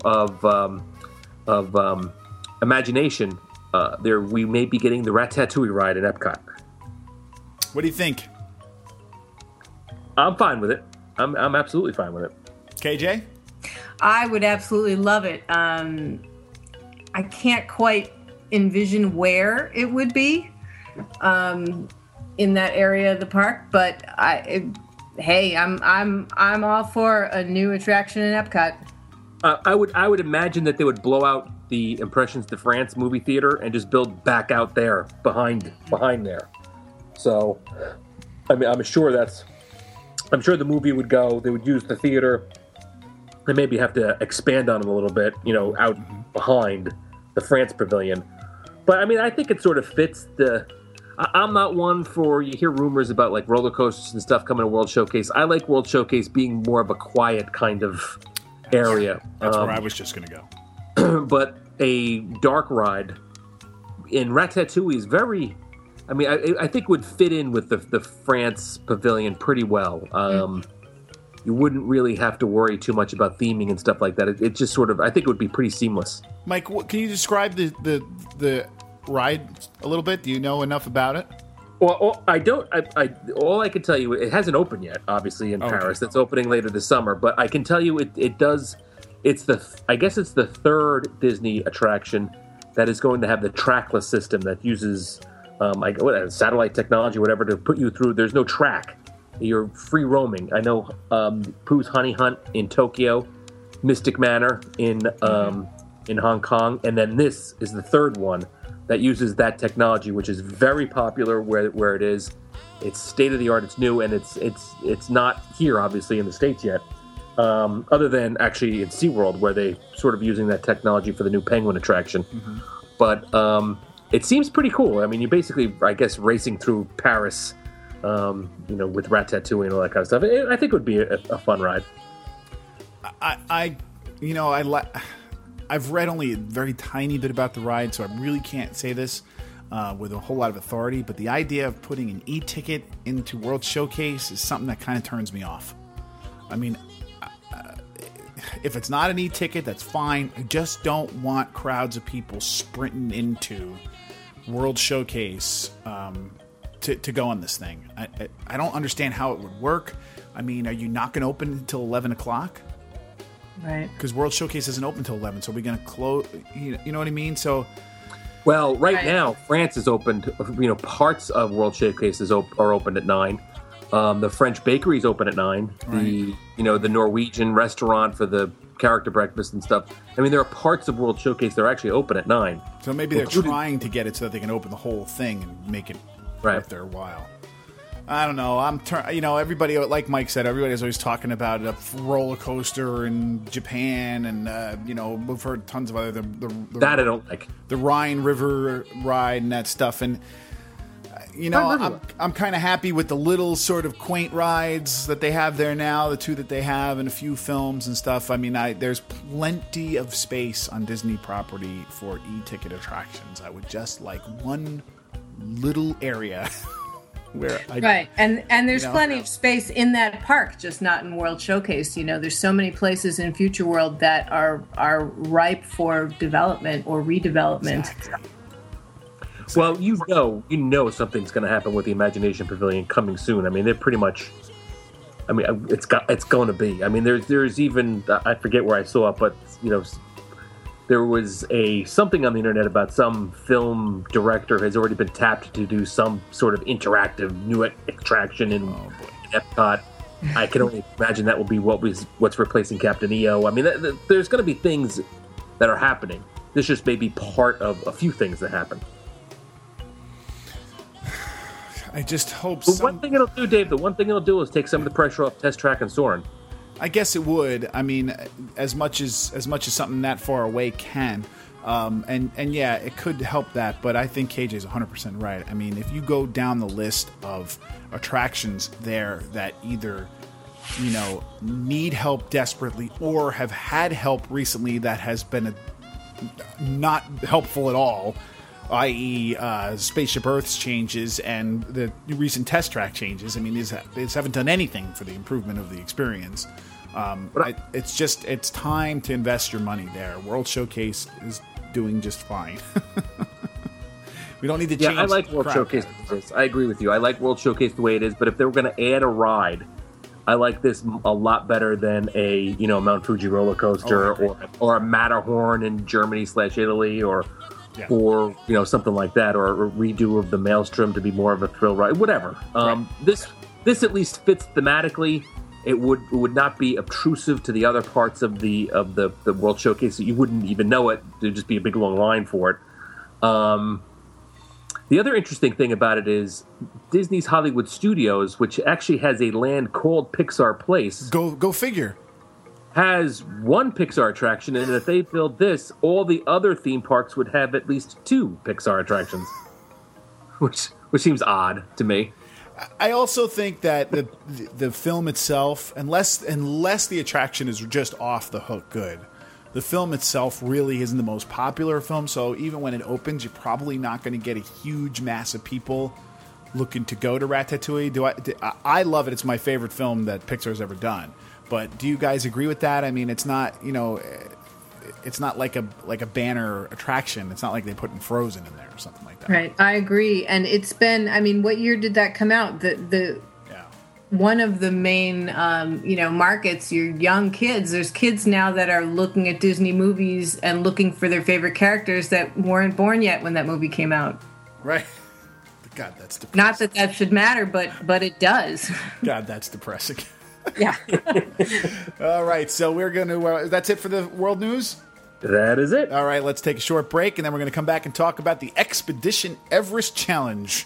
of Imagination, we may be getting the Ratatouille ride at Epcot. What do you think? I'm fine with it. I'm absolutely fine with it. KJ? I would absolutely love it. I can't quite envision where it would be in that area of the park, but I'm all for a new attraction in Epcot. I would imagine that they would blow out the Impressions de France movie theater and just build back out there behind there. So, I mean, I'm sure the movie would go. They would use the theater. They maybe have to expand on them a little bit, out behind the France Pavilion. But I mean, I think it sort of fits I'm not one for, you hear rumors about like roller coasters and stuff coming to World Showcase. I like World Showcase being more of a quiet kind of area. That's where I was just going to go. But a dark ride in Ratatouille is very, I mean, I think would fit in with the France Pavilion pretty well. You wouldn't really have to worry too much about theming and stuff like that. It just sort of, I think it would be pretty seamless. Mike, can you describe the ride a little bit? Do you know enough about it? Well, I don't. All I can tell you, it hasn't opened yet, obviously, in Paris. That's opening later this summer. But I can tell you it does. I guess it's the third Disney attraction that is going to have the trackless system that uses satellite technology, whatever, to put you through. There's no track. You're free roaming. I know Pooh's Honey Hunt in Tokyo, Mystic Manor in Hong Kong, and then this is the third one, that uses that technology, which is very popular where it is. It's state of the art. It's new, and it's not here, obviously, in the States yet. Other than actually in SeaWorld, where they sort of using that technology for the new penguin attraction. Mm-hmm. But it seems pretty cool. I mean, you basically, I guess, racing through Paris, with Ratatouille and all that kind of stuff. I think it would be a fun ride. I've read only a very tiny bit about the ride, so I really can't say this with a whole lot of authority. But the idea of putting an e-ticket into World Showcase is something that kind of turns me off. I mean, if it's not an e-ticket, that's fine. I just don't want crowds of people sprinting into World Showcase to go on this thing. I don't understand how it would work. I mean, are you not going to open until 11 o'clock? Right. Because World Showcase isn't open until 11, so we're going to close. You know what I mean? So, well, right now France is opened. Parts of World Showcase are open at 9. The French bakery is open at 9. Right. The Norwegian restaurant for the character breakfast and stuff. I mean, there are parts of World Showcase that are actually open at 9. So maybe they're trying to get it so that they can open the whole thing and make it worth their while. I don't know. Everybody, like Mike said, everybody's always talking about a roller coaster in Japan, and we've heard tons of other that I don't like, the Rhine River ride and that stuff. And I'm kind of happy with the little sort of quaint rides that they have there now, the 2 that they have, and a few films and stuff. I mean, there's plenty of space on Disney property for e-ticket attractions. I would just like one little area. Right, and there's plenty of space in that park, just not in World Showcase. There's so many places in Future World that are ripe for development or redevelopment. Exactly. Well, you know something's going to happen with the Imagination Pavilion coming soon. I mean, they're pretty much. I mean, it's going to be. I mean, there's even, I forget where I saw it, but there was something on the internet about some film director has already been tapped to do some sort of interactive new attraction in Epcot. I can only imagine that will be what's replacing Captain EO. I mean, there's going to be things that are happening. This just may be part of a few things that happen. I just hope. One thing it'll do, Dave. The one thing it'll do is take some of the pressure off Test Track and Soarin'. I guess it would. I mean, as much as something that far away can, and yeah, it could help that. But I think KJ is 100% right. I mean, if you go down the list of attractions there that either need help desperately or have had help recently that has been not helpful at all, i.e. Spaceship Earth's changes and the recent Test Track changes. I mean, these haven't done anything for the improvement of the experience. It's time to invest your money there. World Showcase is doing just fine. We don't need to change. Yeah, I like World Showcase. I agree with you. I like World Showcase the way it is, but if they were going to add a ride, I like this a lot better than a Mount Fuji roller coaster or a Matterhorn in Germany/Italy or something like that, or a redo of the Maelstrom to be more of a thrill ride, whatever. This at least fits thematically. It would not be obtrusive to the other parts of the World Showcase. You wouldn't even know it. There'd just be a big long line for it. The other interesting thing about it is Disney's Hollywood Studios, which actually has a land called Pixar Place. Go figure. Has one Pixar attraction, and if they build this, all the other theme parks would have at least 2 Pixar attractions, which seems odd to me. I also think that the film itself, unless the attraction is just off the hook good, the film itself really isn't the most popular film. So even when it opens, you're probably not going to get a huge mass of people looking to go to Ratatouille. I love it. It's my favorite film that Pixar's ever done. But do you guys agree with that? I mean, it's not it's not like a banner attraction. It's not like they put in Frozen in there or something like that. Right, I agree. And it's been, I mean, what year did that come out? One of the main markets, your young kids. There's kids now that are looking at Disney movies and looking for their favorite characters that weren't born yet when that movie came out. Right. God, that's depressing. Not that should matter, but it does. God, that's depressing. Yeah. All right, so we're going to... that's it for the world news? That is it. All right, let's take a short break, and then we're going to come back and talk about the Expedition Everest Challenge.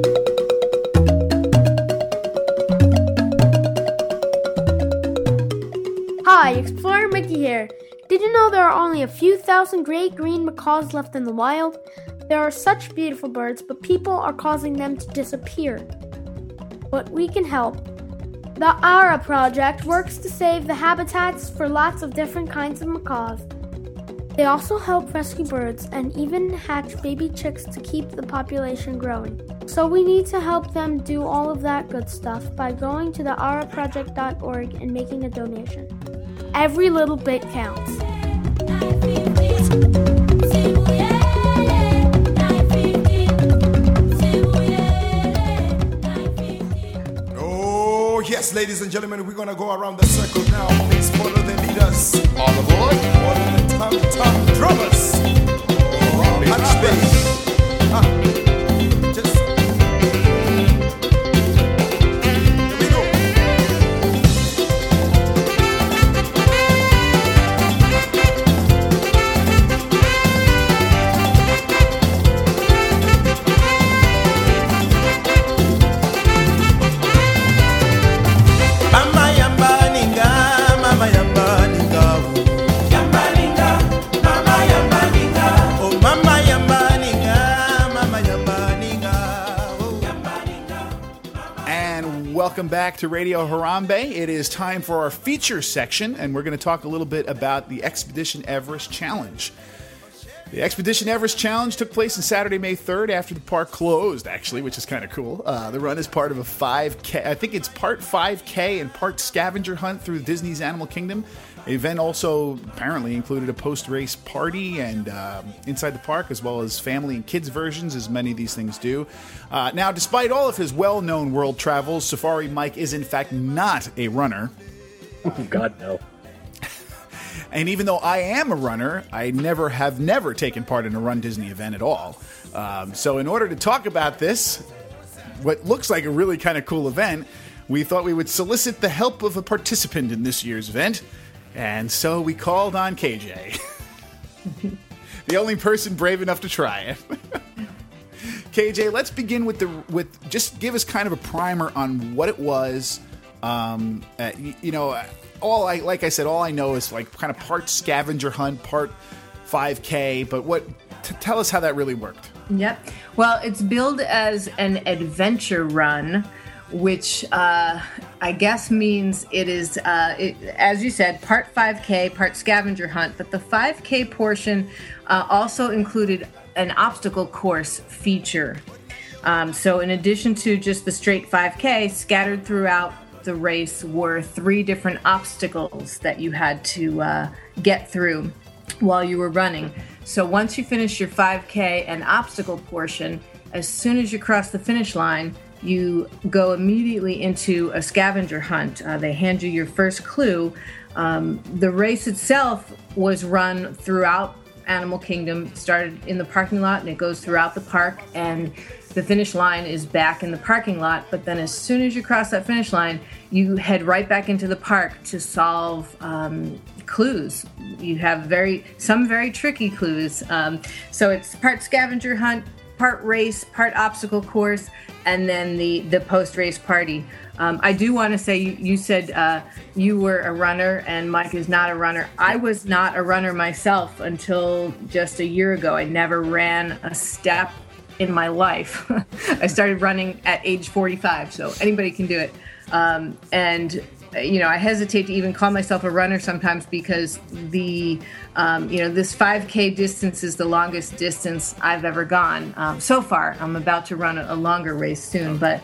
Hi, Explorer Mickey here. Did you know there are only a few thousand great green macaws left in the wild? There are such beautiful birds, but people are causing them to disappear. But we can help. The ARA project works to save the habitats for lots of different kinds of macaws. They also help rescue birds and even hatch baby chicks to keep the population growing. So we need to help them do all of that good stuff by going to thearaproject.org and making a donation. Every little bit counts. Oh, yes, ladies and gentlemen, we're going to go around the circle now. Please follow the leaders. All aboard. Follow the tom-tom drummers. Oh, touch base. Just... Here we go. Mama yamba ninga, mama yamba ninga, yamba ninga, mama yamba ninga, oh mama yamba ninga, mama yamba ninga, oh yamba ninga. And welcome back to Radio Harambe. It is time for our feature section, and we're going to talk a little bit about the Expedition Everest Challenge. The Expedition Everest Challenge took place on Saturday, May 3rd, after the park closed, actually, which is kind of cool. The run is part of a 5K. I think it's part 5K and part scavenger hunt through Disney's Animal Kingdom. The event also apparently included a post-race party and inside the park, as well as family and kids versions, as many of these things do. Now, despite all of his well-known world travels, Safari Mike is in fact not a runner. Oh, God, no. And even though I am a runner, I have never taken part in a Run Disney event at all. So in order to talk about this, what looks like a really kind of cool event, we thought we would solicit the help of a participant in this year's event. And so we called on KJ. The only person brave enough to try it. KJ, let's begin with just give us kind of a primer on what it was. All I know is like kind of part scavenger hunt, part 5K. But tell us how that really worked. Yep. Well, it's billed as an adventure run, which I guess means it is, as you said, part 5K, part scavenger hunt. But the 5K portion also included an obstacle course feature. So in addition to just the straight 5K, scattered throughout the race were 3 different obstacles that you had to get through while you were running. So once you finish your 5K and obstacle portion, as soon as you cross the finish line, you go immediately into a scavenger hunt. They hand you your first clue. The race itself was run throughout Animal Kingdom. It started in the parking lot and it goes throughout the park, and the finish line is back in the parking lot. But then as soon as you cross that finish line, you head right back into the park to solve clues. You have some very tricky clues. So it's part scavenger hunt, part race, part obstacle course, and then the post-race party. I do want to say, you said you were a runner and Mike is not a runner. I was not a runner myself until just a year ago. I never ran a step in my life. I started running at age 45, so anybody can do it. I hesitate to even call myself a runner sometimes because this 5K distance is the longest distance I've ever gone so far. I'm about to run a longer race soon, but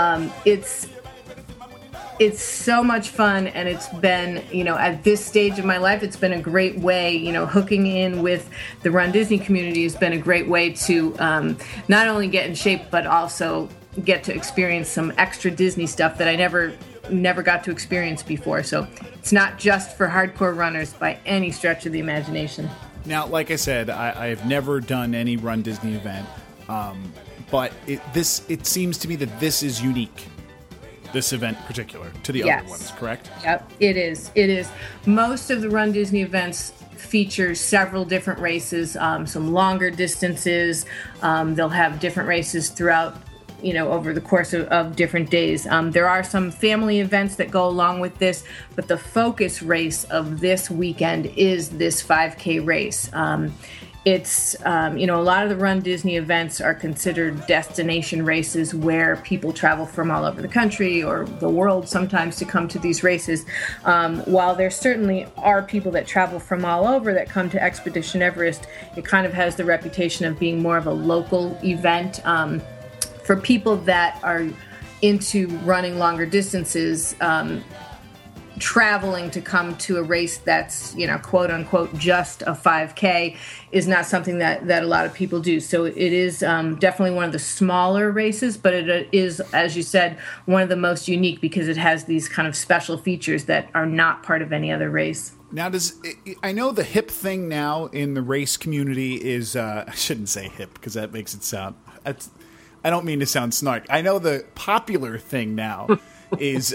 it's so much fun, and it's been, at this stage of my life, it's been a great way, hooking in with the Run Disney community has been a great way to not only get in shape, but also get to experience some extra Disney stuff that I never got to experience before. So it's not just for hardcore runners by any stretch of the imagination. Now, like I said, I have never done any Run Disney event, but it seems to me that this is unique. This event in particular to the other ones, correct? Yep, it is. Most of the Run Disney events features several different races, some longer distances. They'll have different races throughout, over the course of different days. There are some family events that go along with this, but the focus race of this weekend is this 5K race. It's, a lot of the Run Disney events are considered destination races where people travel from all over the country or the world sometimes to come to these races. While there certainly are people that travel from all over that come to Expedition Everest, it kind of has the reputation of being more of a local event. For people that are into running longer distances, traveling to come to a race that's, quote unquote, just a 5K is not something that a lot of people do. So it is definitely one of the smaller races, but it is, as you said, one of the most unique because it has these kind of special features that are not part of any other race. Now, I know the hip thing now in the race community is, I shouldn't say hip because that makes it sound, I don't mean to sound snark. I know the popular thing now is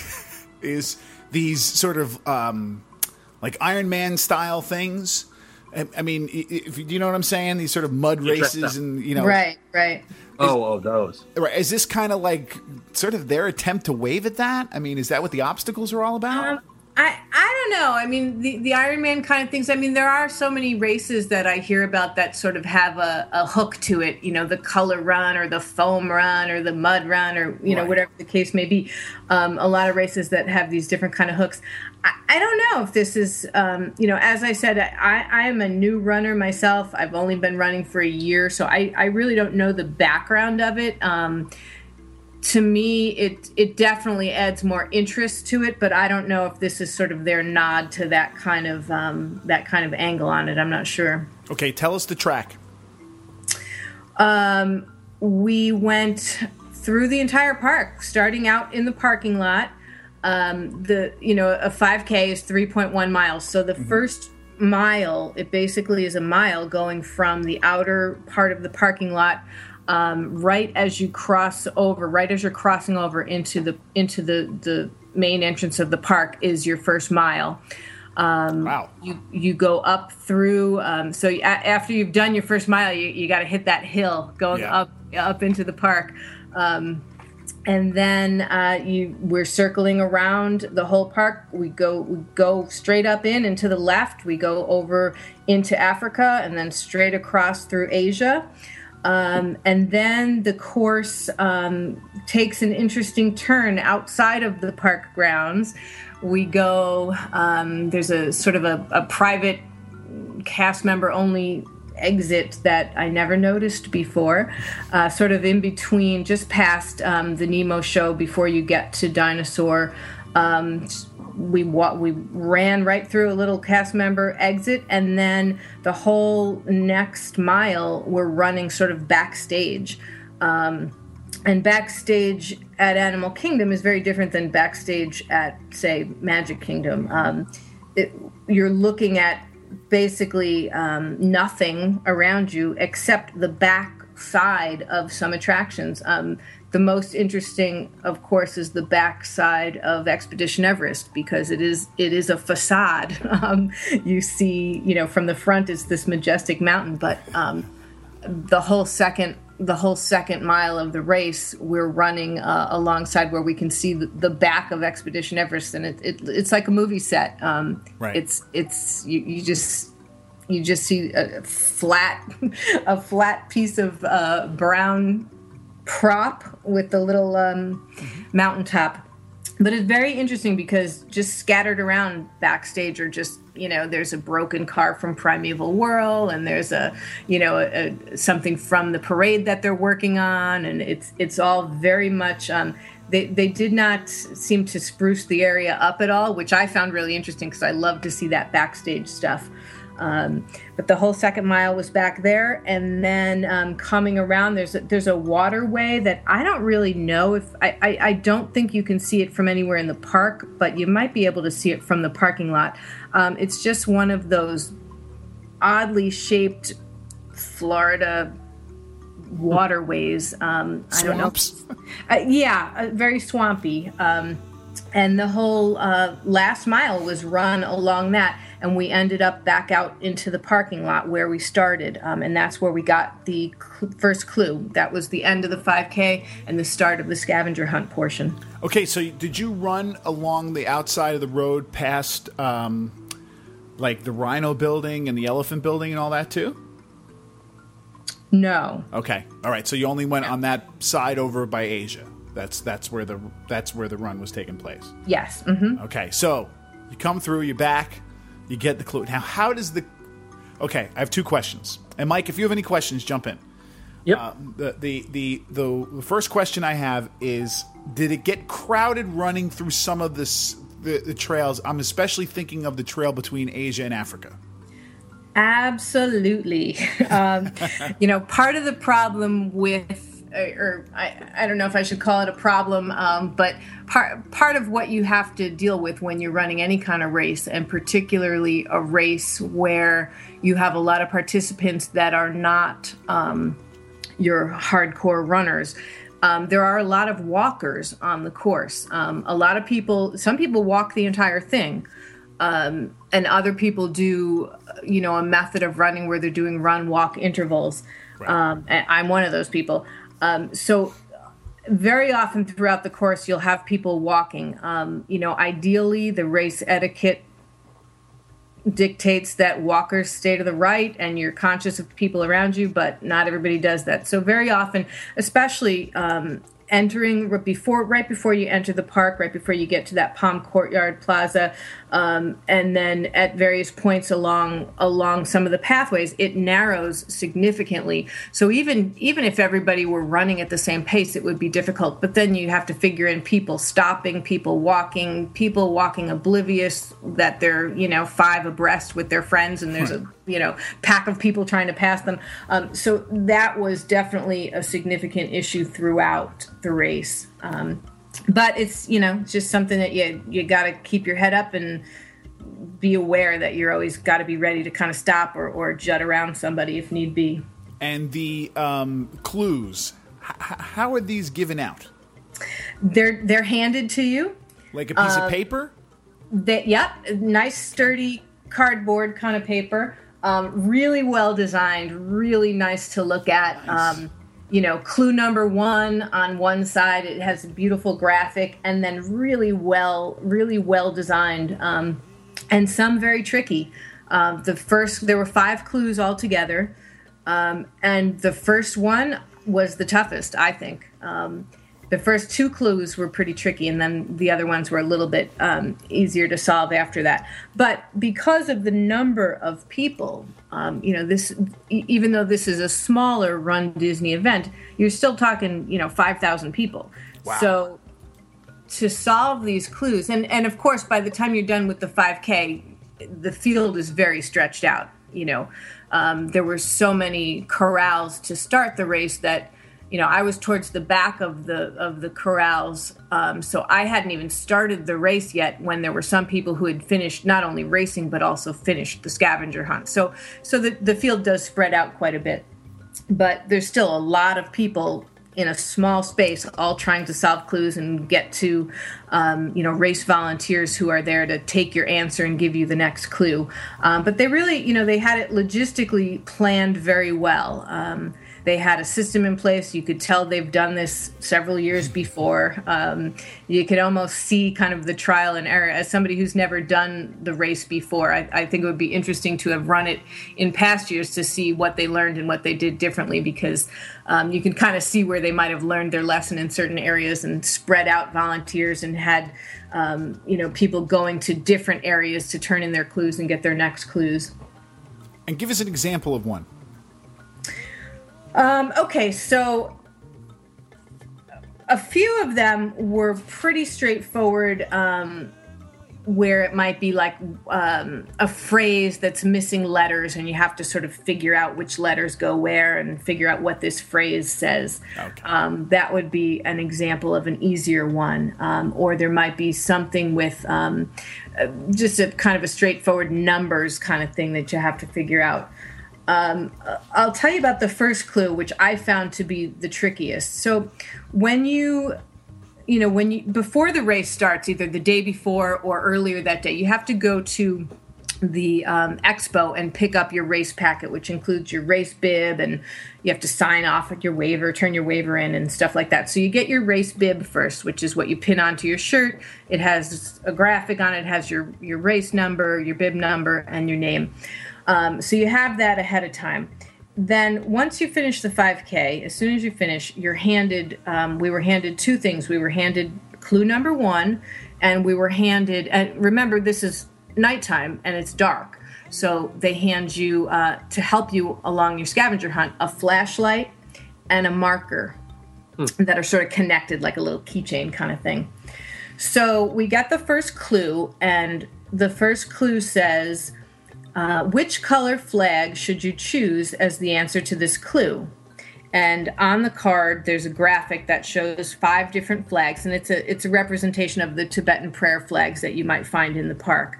these sort of like Iron Man style things. I mean, do you know what I'm saying? These sort of mud races and, Right. Those. Right. Is this kind of like sort of their attempt to wave at that? I mean, is that what the obstacles are all about? I don't know. I mean, the Iron Man kind of things. I mean, there are so many races that I hear about that sort of have a hook to it. The color run or the foam run or the mud run or, Right. whatever the case may be. A lot of races that have these different kind of hooks. I don't know if this is, as I said, I am a new runner myself. I've only been running for a year, so I really don't know the background of it. To me, it definitely adds more interest to it, but I don't know if this is sort of their nod to that kind of angle on it. I'm not sure. Okay, tell us the track. We went through the entire park, starting out in the parking lot. A 5K is 3.1 miles, so the first mile, it basically is a mile going from the outer part of the parking lot. Right as you're crossing over into the main entrance of the park is your first mile. Wow. You go up through. So after you've done your first mile, you got to hit that hill going up into the park. And then we're circling around the whole park. We go straight up and to the left. We go over into Africa and then straight across through Asia. And then the course takes an interesting turn outside of the park grounds. We go, there's a sort of a private cast member only exit that I never noticed before, sort of in between, just past the Nemo show before you get to Dinosaur. We ran right through a little cast member exit, and then the whole next mile we're running sort of backstage. And backstage at Animal Kingdom is very different than backstage at, say, Magic Kingdom. You're looking at basically nothing around you except the back side of some attractions. The most interesting, of course, is the back side of Expedition Everest because it is a facade. You see, from the front it's this majestic mountain, but the whole second mile of the race we're running alongside where we can see the back of Expedition Everest, and it's like a movie set. Right. It's you just see a flat piece of brown prop with the little mountaintop. But it's very interesting because just scattered around backstage are just, there's a broken car from Primeval Whirl, and there's something from the parade that they're working on, and it's all very much they did not seem to spruce the area up at all, which I found really interesting because I love to see that backstage stuff. But the whole second mile was back there, and then coming around, there's a waterway that I don't really know if I don't think you can see it from anywhere in the park, but you might be able to see it from the parking lot. It's just one of those oddly shaped Florida waterways. Swamps? I don't know. Very swampy. And the whole last mile was run along that. and we ended up back out into the parking lot where we started, and that's where we got the first clue. That was the end of the 5K and the start of the scavenger hunt portion. Okay, so did you run along the outside of the road past, like the Rhino Building and the Elephant Building and all that too? No. Okay, all right. So you only went on that side over by Asia. That's where the run was taking place. Yes. Mm-hmm. Okay, so you come through, you're back, you get the clue. Now, how does the? Okay, I have two questions. And Mike, if you have any questions, jump in. Yep. The first question I have is: did it get crowded running through some of the trails? I'm especially thinking of the trail between Asia and Africa. Absolutely. Part of the problem with, or I don't know if I should call it a problem, but part of what you have to deal with when you're running any kind of race, and particularly a race where you have a lot of participants that are not your hardcore runners, there are a lot of walkers on the course. Some people walk the entire thing. And other people do, a method of running where they're doing run-walk intervals. Right. And I'm one of those people. So very often throughout the course, you'll have people walking. Ideally, the race etiquette dictates that walkers stay to the right and you're conscious of people around you, but not everybody does that. So very often, especially entering right before you enter the park, right before you get to that Palm Courtyard Plaza, and then at various points along some of the pathways, it narrows significantly. So even if everybody were running at the same pace, it would be difficult. But then you have to figure in people stopping, people walking oblivious that they're 5 abreast with their friends, and there's a pack of people trying to pass them. So that was definitely a significant issue throughout the race. But it's just something that you got to keep your head up and be aware that you're always got to be ready to kind of stop or jut around somebody if need be. And the clues, how are these given out? They're handed to you, like a piece of paper. Nice sturdy cardboard kind of paper. Really well designed, really nice to look at. Nice. Clue number 1 on one side, it has a beautiful graphic, and then really well designed, and some very tricky. There were 5 clues altogether, and the first one was the toughest, I think. The first 2 clues were pretty tricky, and then the other ones were a little bit easier to solve after that. But because of the number of people, this, even though this is a smaller Run Disney event, you're still talking, 5,000 people. Wow. So to solve these clues, and of course, by the time you're done with the 5K, the field is very stretched out. There were so many corrals to start the race that, I was towards the back of the corrals, so I hadn't even started the race yet when there were some people who had finished not only racing but also finished the scavenger hunt. So the field does spread out quite a bit, but there's still a lot of people in a small space, all trying to solve clues and get to, race volunteers who are there to take your answer and give you the next clue. But they really, they had it logistically planned very well. They had a system in place. You could tell they've done this several years before. You could almost see kind of the trial and error. As somebody who's never done the race before, I think it would be interesting to have run it in past years to see what they learned and what they did differently, because you can kind of see where they might have learned their lesson in certain areas and spread out volunteers and had people going to different areas to turn in their clues and get their next clues. And give us an example of one. Okay, so a few of them were pretty straightforward, where it might be like a phrase that's missing letters, and you have to sort of figure out which letters go where and figure out what this phrase says. Okay. That would be an example of an easier one. Or there might be something with just a kind of a straightforward numbers kind of thing that you have to figure out. I'll tell you about the first clue, which I found to be the trickiest. So when before the race starts, either the day before or earlier that day, you have to go to expo and pick up your race packet, which includes your race bib, and you have to sign off at your waiver, turn your waiver in, and stuff like that. So you get your race bib first, which is what you pin onto your shirt. It has a graphic on it. It has your race number, your bib number, and your name. So you have that ahead of time. Then once you finish the 5K, as soon as you finish, you're handed, we were handed two things. We were handed clue number 1, and we were handed, and remember, this is nighttime and it's dark, so they hand you to help you along your scavenger hunt a flashlight and a marker that are sort of connected like a little keychain kind of thing. So we got the first clue, and the first clue says, which color flag should you choose as the answer to this clue? And on the card, there's a graphic that shows 5 different flags, and it's a representation of the Tibetan prayer flags that you might find in the park.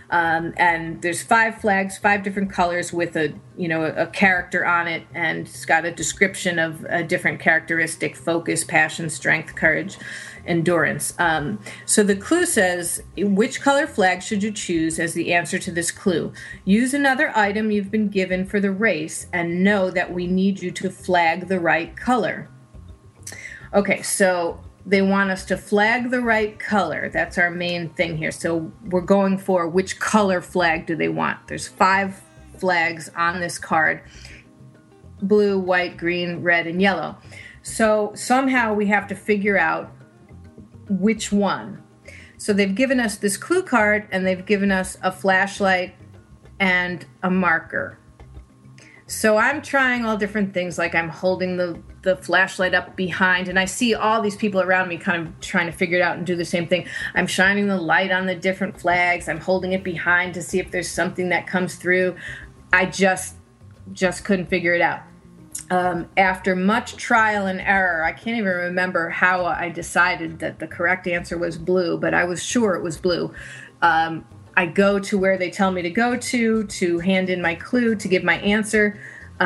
And there's 5 flags, 5 different colors with a character on it, and it's got a description of a different characteristic: focus, passion, strength, courage, endurance. So the clue says, which color flag should you choose as the answer to this clue? Use another item you've been given for the race, and know that we need you to flag the right color. Okay, so they want us to flag the right color. That's our main thing here. So we're going for which color flag do they want. There's 5 flags on this card: blue, white, green, red, and yellow. So somehow we have to figure out which one. So they've given us this clue card, and they've given us a flashlight and a marker. So I'm trying all different things, like I'm holding the flashlight up behind, and I see all these people around me kind of trying to figure it out and do the same thing. I'm shining the light on the different flags. I'm holding it behind to see if there's something that comes through. I just couldn't figure it out. After much trial and error, I can't even remember how I decided that the correct answer was blue, but I was sure it was blue. I go to where they tell me to go to hand in my clue, to give my answer.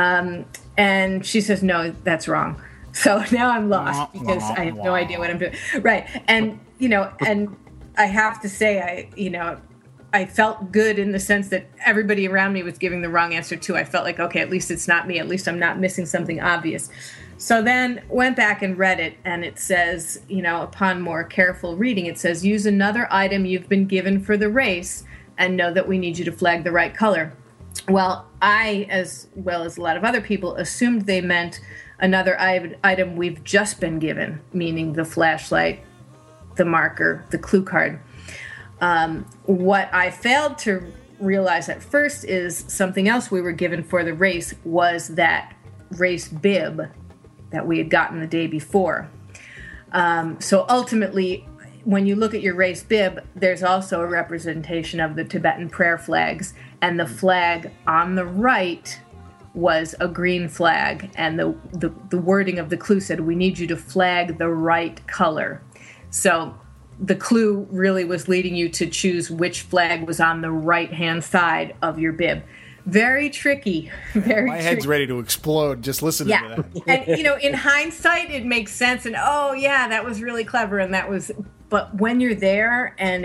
And she says, no, that's wrong. So now I'm lost because I have no idea what I'm doing. Right. And, and I have to say, I felt good in the sense that everybody around me was giving the wrong answer too. I felt like, okay, at least it's not me. At least I'm not missing something obvious. So then went back and read it, and it says, upon more careful reading, it says, use another item you've been given for the race, and know that we need you to flag the right color. Well, I, as well as a lot of other people, assumed they meant another item we've just been given, meaning the flashlight, the marker, the clue card. What I failed to realize at first is something else we were given for the race was that race bib that we had gotten the day before. So ultimately, when you look at your race bib, there's also a representation of the Tibetan prayer flags, and the flag on the right was a green flag, and the wording of the clue said, we need you to flag the right color. So the clue really was leading you to choose which flag was on the right-hand side of your bib. Very tricky. My head's ready to explode just listening to that. And, in hindsight, it makes sense. And, oh, yeah, that was really clever. And that was, but when you're there and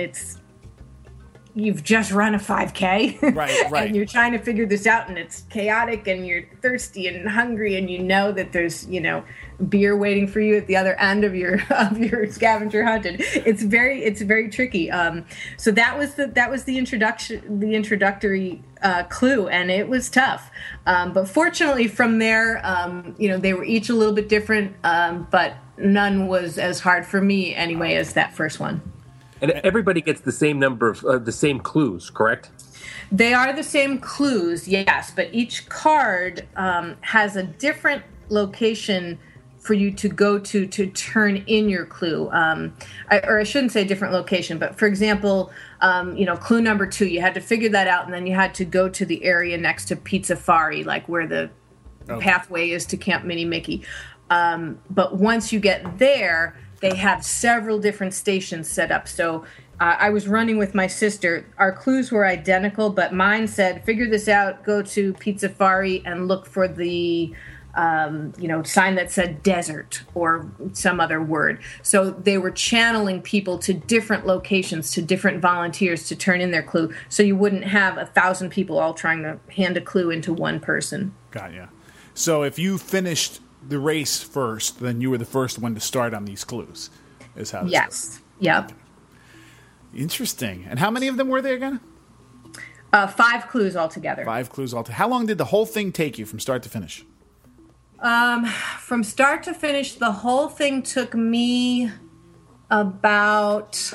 you've just run a 5K. Right. And you're trying to figure this out, and it's chaotic, and you're thirsty and hungry, and you know that there's, beer waiting for you at the other end of your scavenger hunt. And it's very tricky. So that was the introductory clue, and it was tough. But fortunately from there, they were each a little bit different, but none was as hard for me anyway as that first one. And everybody gets the same number of the same clues, correct? They are the same clues, yes, but each card has a different location for you to go to turn in your clue. I shouldn't say different location, but for example, clue number 2, you had to figure that out, and then you had to go to the area next to Pizzafari, like where the pathway is to Camp Mini Mickey. But once you get there, they have several different stations set up. So I was running with my sister. Our clues were identical, but mine said, figure this out, go to Pizzafari and look for the sign that said desert or some other word. So they were channeling people to different locations, to different volunteers to turn in their clue. So you wouldn't have 1,000 people all trying to hand a clue into one person. Got ya. So if you finished the race first, then you were the first one to start on these clues, is how this Yes. Yep. Interesting. And how many of them were there again? 5 clues altogether. 5 clues altogether. How long did the whole thing take you from start to finish? From start to finish, the whole thing took me about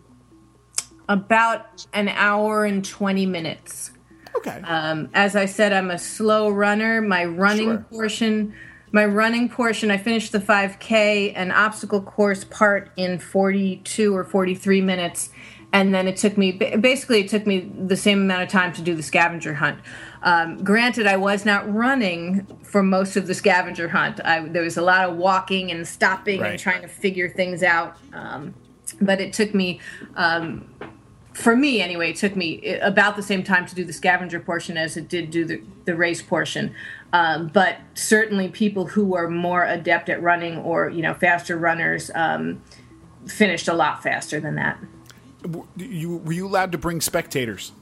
an hour and 20 minutes. Okay. As I said, I'm a slow runner. My running portion, I finished the 5K and obstacle course part in 42 or 43 minutes. And then it took me the same amount of time to do the scavenger hunt. Granted, I was not running for most of the scavenger hunt. There was a lot of walking and stopping and trying to figure things out. But it took me, for me anyway, it took me about the same time to do the scavenger portion as it did do the race portion. But certainly people who are more adept at running or, faster runners finished a lot faster than that. Were you allowed to bring spectators?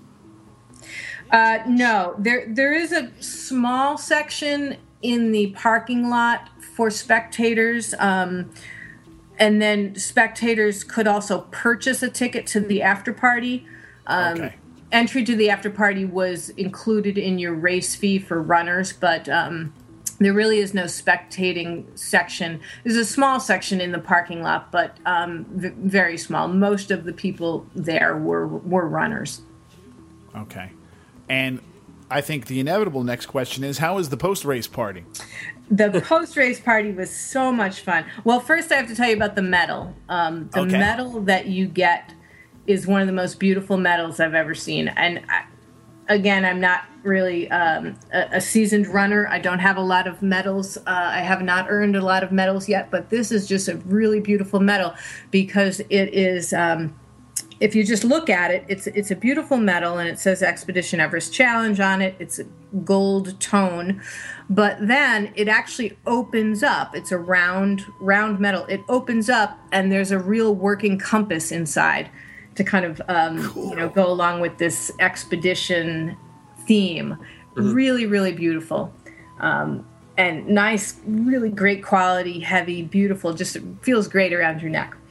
No, there is a small section in the parking lot for spectators, and then spectators could also purchase a ticket to the after party. Okay. Entry to the after party was included in your race fee for runners, but there really is no spectating section. There's a small section in the parking lot, but very small. Most of the people there were runners. Okay. And I think the inevitable next question is, how was the post-race party? The post-race party was so much fun. Well, first I have to tell you about the medal. The medal that you get is one of the most beautiful medals I've ever seen. And again, I'm not really a seasoned runner. I don't have a lot of medals. I have not earned a lot of medals yet, but this is just a really beautiful medal because it is, if you just look at it, it's a beautiful medal and it says Expedition Everest Challenge on it. It's a gold tone, but then it actually opens up. It's a round medal. It opens up and there's a real working compass inside to kind of go along with this expedition theme. Mm-hmm. Really, really beautiful. And nice, really great quality, heavy, beautiful, just feels great around your neck.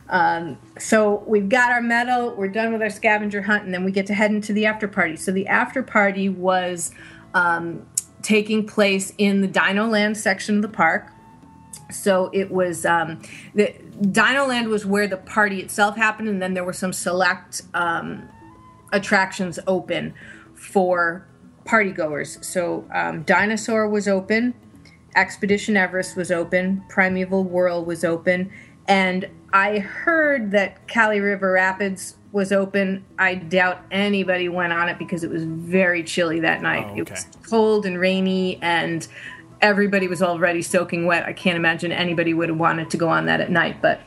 So we've got our medal, we're done with our scavenger hunt, and then we get to head into the after party. So the after party was taking place in the Dino Land section of the park. So it was, the Dino Land was where the party itself happened, and then there were some select attractions open for partygoers. So Dinosaur was open, Expedition Everest was open, Primeval Whirl was open, and I heard that Kali River Rapids was open. I doubt anybody went on it because it was very chilly that night. Oh, okay. It was cold and rainy, and everybody was already soaking wet. I can't imagine anybody would have wanted to go on that at night. But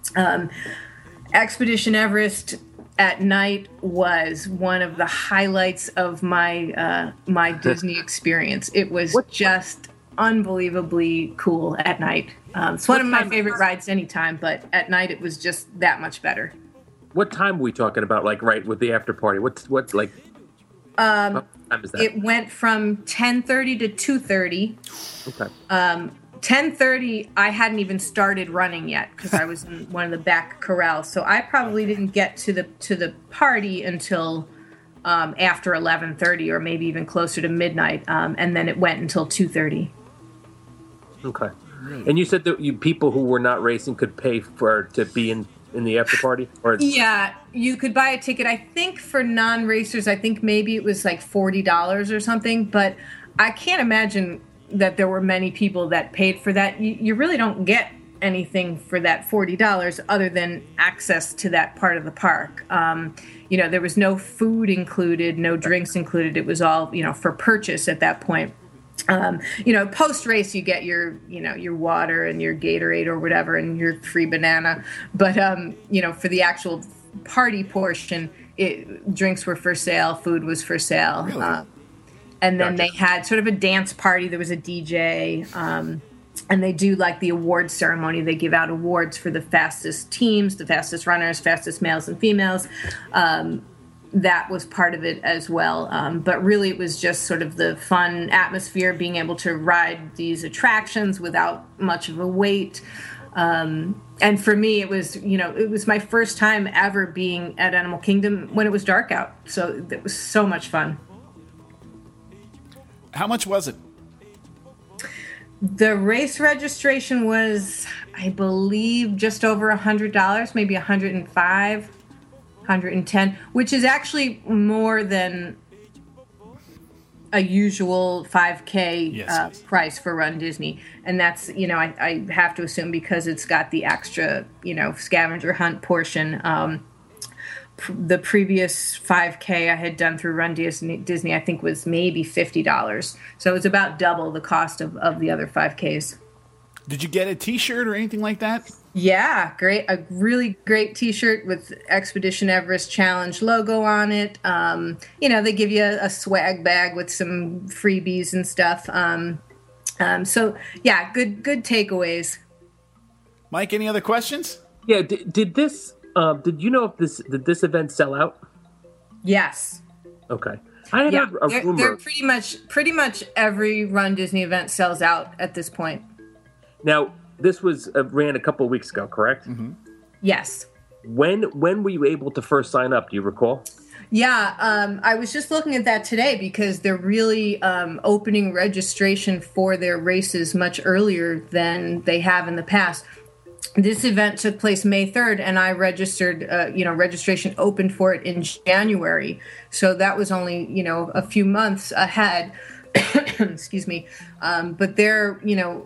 Expedition Everest at night was one of the highlights of my my Disney experience. It was just unbelievably cool at night. It's one of my favorite rides anytime, but at night it was just that much better. What time are we talking about, like, right, with the after party? What like, what time is that? It went from 10:30 to 2:30. Okay. 10:30, I hadn't even started running yet because I was in one of the back corrals. So I probably didn't get to the party until after 11:30 or maybe even closer to midnight. And then it went until 2:30. Okay. And you said that people who were not racing could pay to be in the after party? Or yeah, you could buy a ticket. I think for non-racers, I think maybe it was like $40 or something. But I can't imagine that there were many people that paid for that. You really don't get anything for that $40 other than access to that part of the park. There was no food included, no drinks included. It was all, for purchase at that point. Post race you get your water and your Gatorade or whatever and your free banana. But, for the actual party portion, drinks were for sale, food was for sale. Really? And then Gotcha. they had sort of a dance party. There was a DJ. And they do like the awards ceremony. They give out awards for the fastest teams, the fastest runners, fastest males and females. That was part of it as well. But really it was just sort of the fun atmosphere, being able to ride these attractions without much of a wait. And for me, it was my first time ever being at Animal Kingdom when it was dark out. So it was so much fun. How much was it? The race registration was, I believe, just over $100, maybe $105, $110, which is actually more than a usual 5K price for Run Disney. And that's, I have to assume because it's got the extra, scavenger hunt portion. The previous 5K I had done through Run Disney, I think was maybe $50. So it's about double the cost of the other 5Ks. Did you get a T-shirt or anything like that? Yeah, great. A really great T-shirt with Expedition Everest Challenge logo on it. They give you a swag bag with some freebies and stuff. So yeah, good takeaways. Mike, any other questions? Yeah, did you know if did this event sell out? Yes. Okay. I had heard a rumor. They're pretty much every Run Disney event sells out at this point. Now, this was ran a couple of weeks ago, correct? Mm-hmm. Yes. When were you able to first sign up? Do you recall? Yeah, I was just looking at that today because they're really opening registration for their races much earlier than they have in the past. This event took place May 3rd, and I registered, registration opened for it in January. So that was only, a few months ahead. Excuse me. But they're,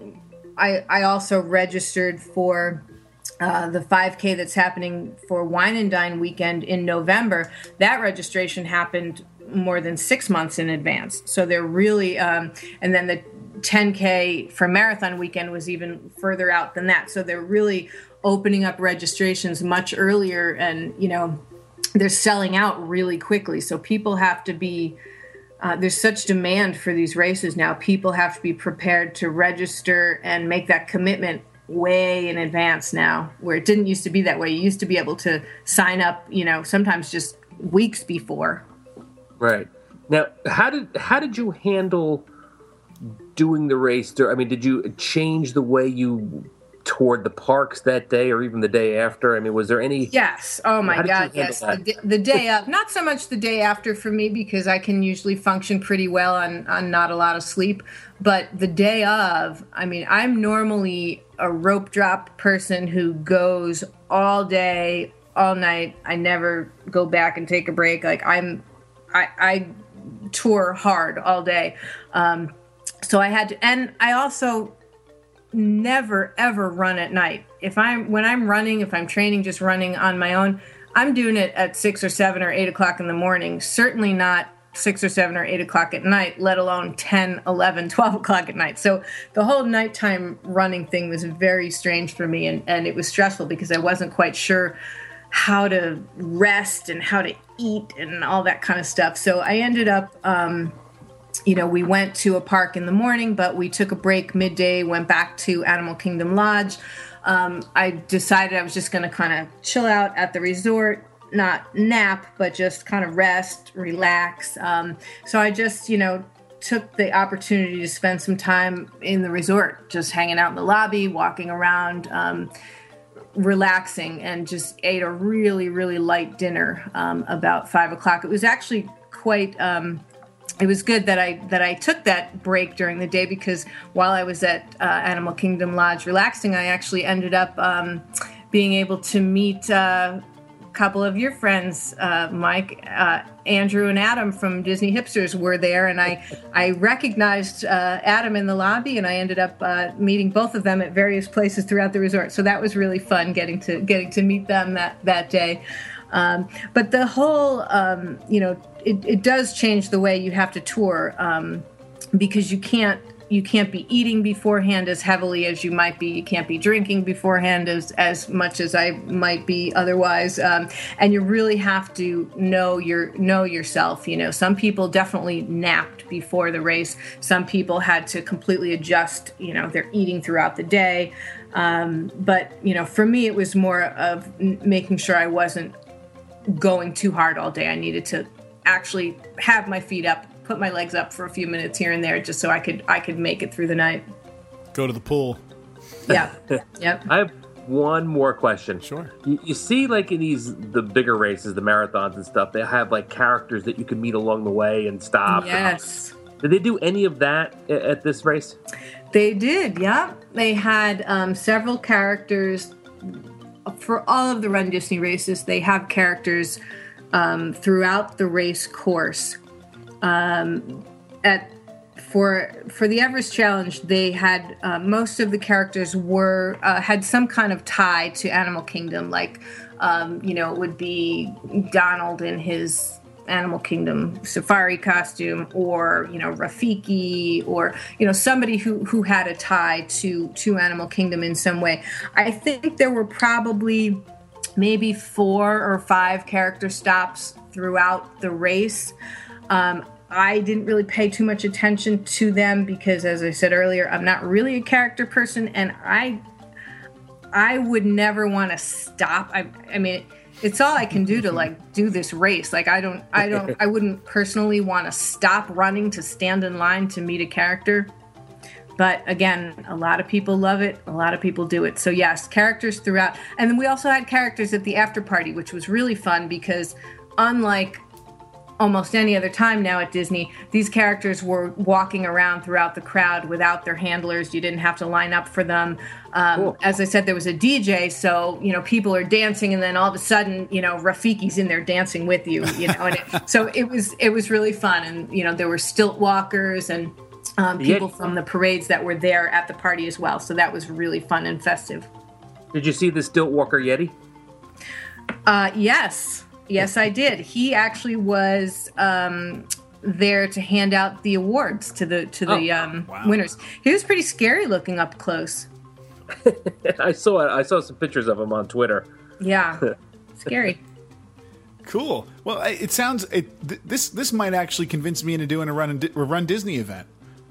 I also registered for the 5K that's happening for Wine and Dine weekend in November. That registration happened more than 6 months in advance. So they're really, and then the 10K for Marathon weekend was even further out than that. So they're really opening up registrations much earlier, and, they're selling out really quickly. So people have to be, there's such demand for these races now. People have to be prepared to register and make that commitment way in advance now, where it didn't used to be that way. You used to be able to sign up, sometimes just weeks before. Right. Now, how did you handle doing the race? Did you change the way you toured the parks that day or even the day after? Was there any... Yes. Oh, my God, yes. The day of. Not so much the day after for me because I can usually function pretty well on not a lot of sleep. But the day of, I'm normally a rope drop person who goes all day, all night. I never go back and take a break. I tour hard all day. So I had to, and I also never ever run at night. When I'm running, if I'm training, just running on my own, I'm doing it at 6 or 7 or 8 o'clock in the morning. Certainly not 6 or 7 or 8 o'clock at night, let alone 10, 11, 12 o'clock at night. So the whole nighttime running thing was very strange for me, and it was stressful because I wasn't quite sure how to rest and how to eat and all that kind of stuff. So I ended up, we went to a park in the morning, but we took a break midday, went back to Animal Kingdom Lodge. I decided I was just going to kind of chill out at the resort, not nap, but just kind of rest, relax. So I just, took the opportunity to spend some time in the resort, just hanging out in the lobby, walking around, relaxing, and just ate a really, really light dinner about 5 o'clock. It was actually quite... it was good that I took that break during the day because while I was at Animal Kingdom Lodge relaxing, I actually ended up being able to meet a couple of your friends, Mike, Andrew and Adam from Disney Hipsters were there, and I recognized Adam in the lobby, and I ended up meeting both of them at various places throughout the resort. So that was really fun getting to meet them that day. But the whole, it does change the way you have to tour because you can't you can't be eating beforehand as heavily as you might be. You can't be drinking beforehand as much as I might be otherwise. And you really have to know yourself. You know, some people definitely napped before the race. Some people had to completely adjust, you know, their eating throughout the day. But, you know, for me, it was more of making sure I wasn't going too hard all day. I needed to actually have my feet up, put my legs up for a few minutes here and there, just so I could make it through the night. Go to the pool. Yeah. Yep. I have one more question. Sure. You see, like in the bigger races, the marathons and stuff, they have like characters that you can meet along the way and stop. Yes. Did they do any of that at this race? They did, yeah. They had several characters for all of the Run Disney races. They have characters throughout the race course. For the Everest Challenge, they had most of the characters had some kind of tie to Animal Kingdom, like it would be Donald in his Animal Kingdom safari costume, or Rafiki, or somebody who had a tie to Animal Kingdom in some way. I think there were probably maybe 4 or 5 character stops throughout the race. I didn't really pay too much attention to them because, as I said earlier, I'm not really a character person, and I would never want to stop. I mean, it's all I can do to do this race. I wouldn't personally want to stop running to stand in line to meet a character. But again, a lot of people love it. A lot of people do it. So yes, characters throughout. And then we also had characters at the after party, which was really fun because unlike almost any other time now at Disney, these characters were walking around throughout the crowd without their handlers. You didn't have to line up for them. Cool. As I said, there was a DJ, so people are dancing, and then all of a sudden, Rafiki's in there dancing with you. And so it was really fun, and there were stilt walkers and people from the parades that were there at the party as well. So that was really fun and festive. Did you see the stilt walker Yeti? Yes. Yes, I did. He actually was there to hand out the awards to the winners. He was pretty scary looking up close. I saw it. I saw some pictures of him on Twitter. Yeah, scary. Cool. Well, it sounds this might actually convince me into doing a Run Disney event.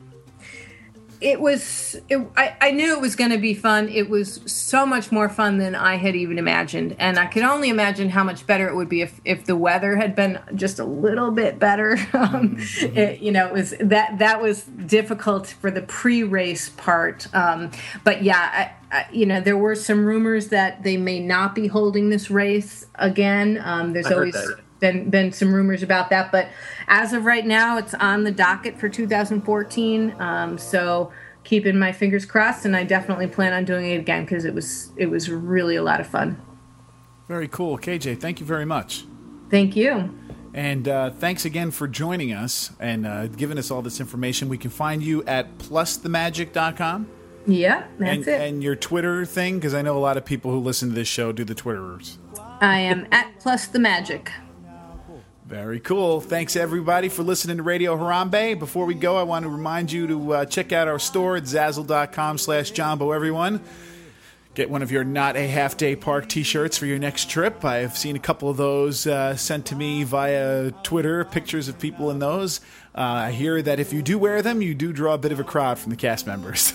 I knew it was going to be fun. It was so much more fun than I had even imagined. And I could only imagine how much better it would be if the weather had been just a little bit better. It was that was difficult for the pre-race part. But yeah, there were some rumors that they may not be holding this race again. There's always been some rumors about that, but as of right now, it's on the docket for 2014. So keeping my fingers crossed, and I definitely plan on doing it again because it was really a lot of fun. Very cool, KJ. Thank you very much. Thank you. And thanks again for joining us and giving us all this information. We can find you at plusthemagic.com. Yeah, that's it. And your Twitter thing, because I know a lot of people who listen to this show do the Twitterers. I am at plusthemagic. Very cool. Thanks, everybody, for listening to Radio Harambe. Before we go, I want to remind you to check out our store at Zazzle.com/Jumbo, everyone. Get one of your Not a Half Day Park t-shirts for your next trip. I've seen a couple of those sent to me via Twitter, pictures of people in those. I hear that if you do wear them, you do draw a bit of a crowd from the cast members.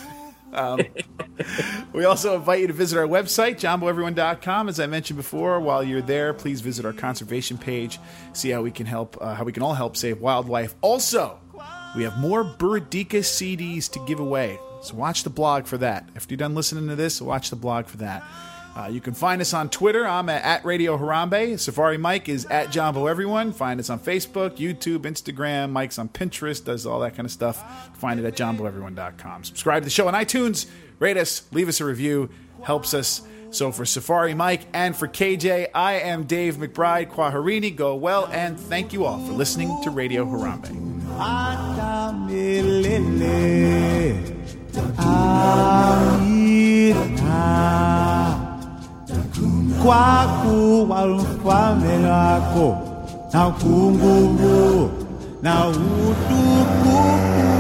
We also invite you to visit our website, JumboEveryone.com. As I mentioned before, while you're there, please visit our conservation page, see how we can help, how we can all help save wildlife. Also, we have more Birdika CDs to give away, so watch the blog for that. After you're done listening to this, watch the blog for that. You can find us on Twitter. I'm at Radio Harambe. Safari Mike is at Jumbo Everyone. Find us on Facebook, YouTube, Instagram. Mike's on Pinterest, does all that kind of stuff. Find it at JumboEveryone.com. Subscribe to the show on iTunes. Rate us. Leave us a review. Helps us. So for Safari Mike and for KJ, I am Dave McBride. Kwaherini, go well, and thank you all for listening to Radio Harambe. Kwaku walufame lako na kungumu na utukufu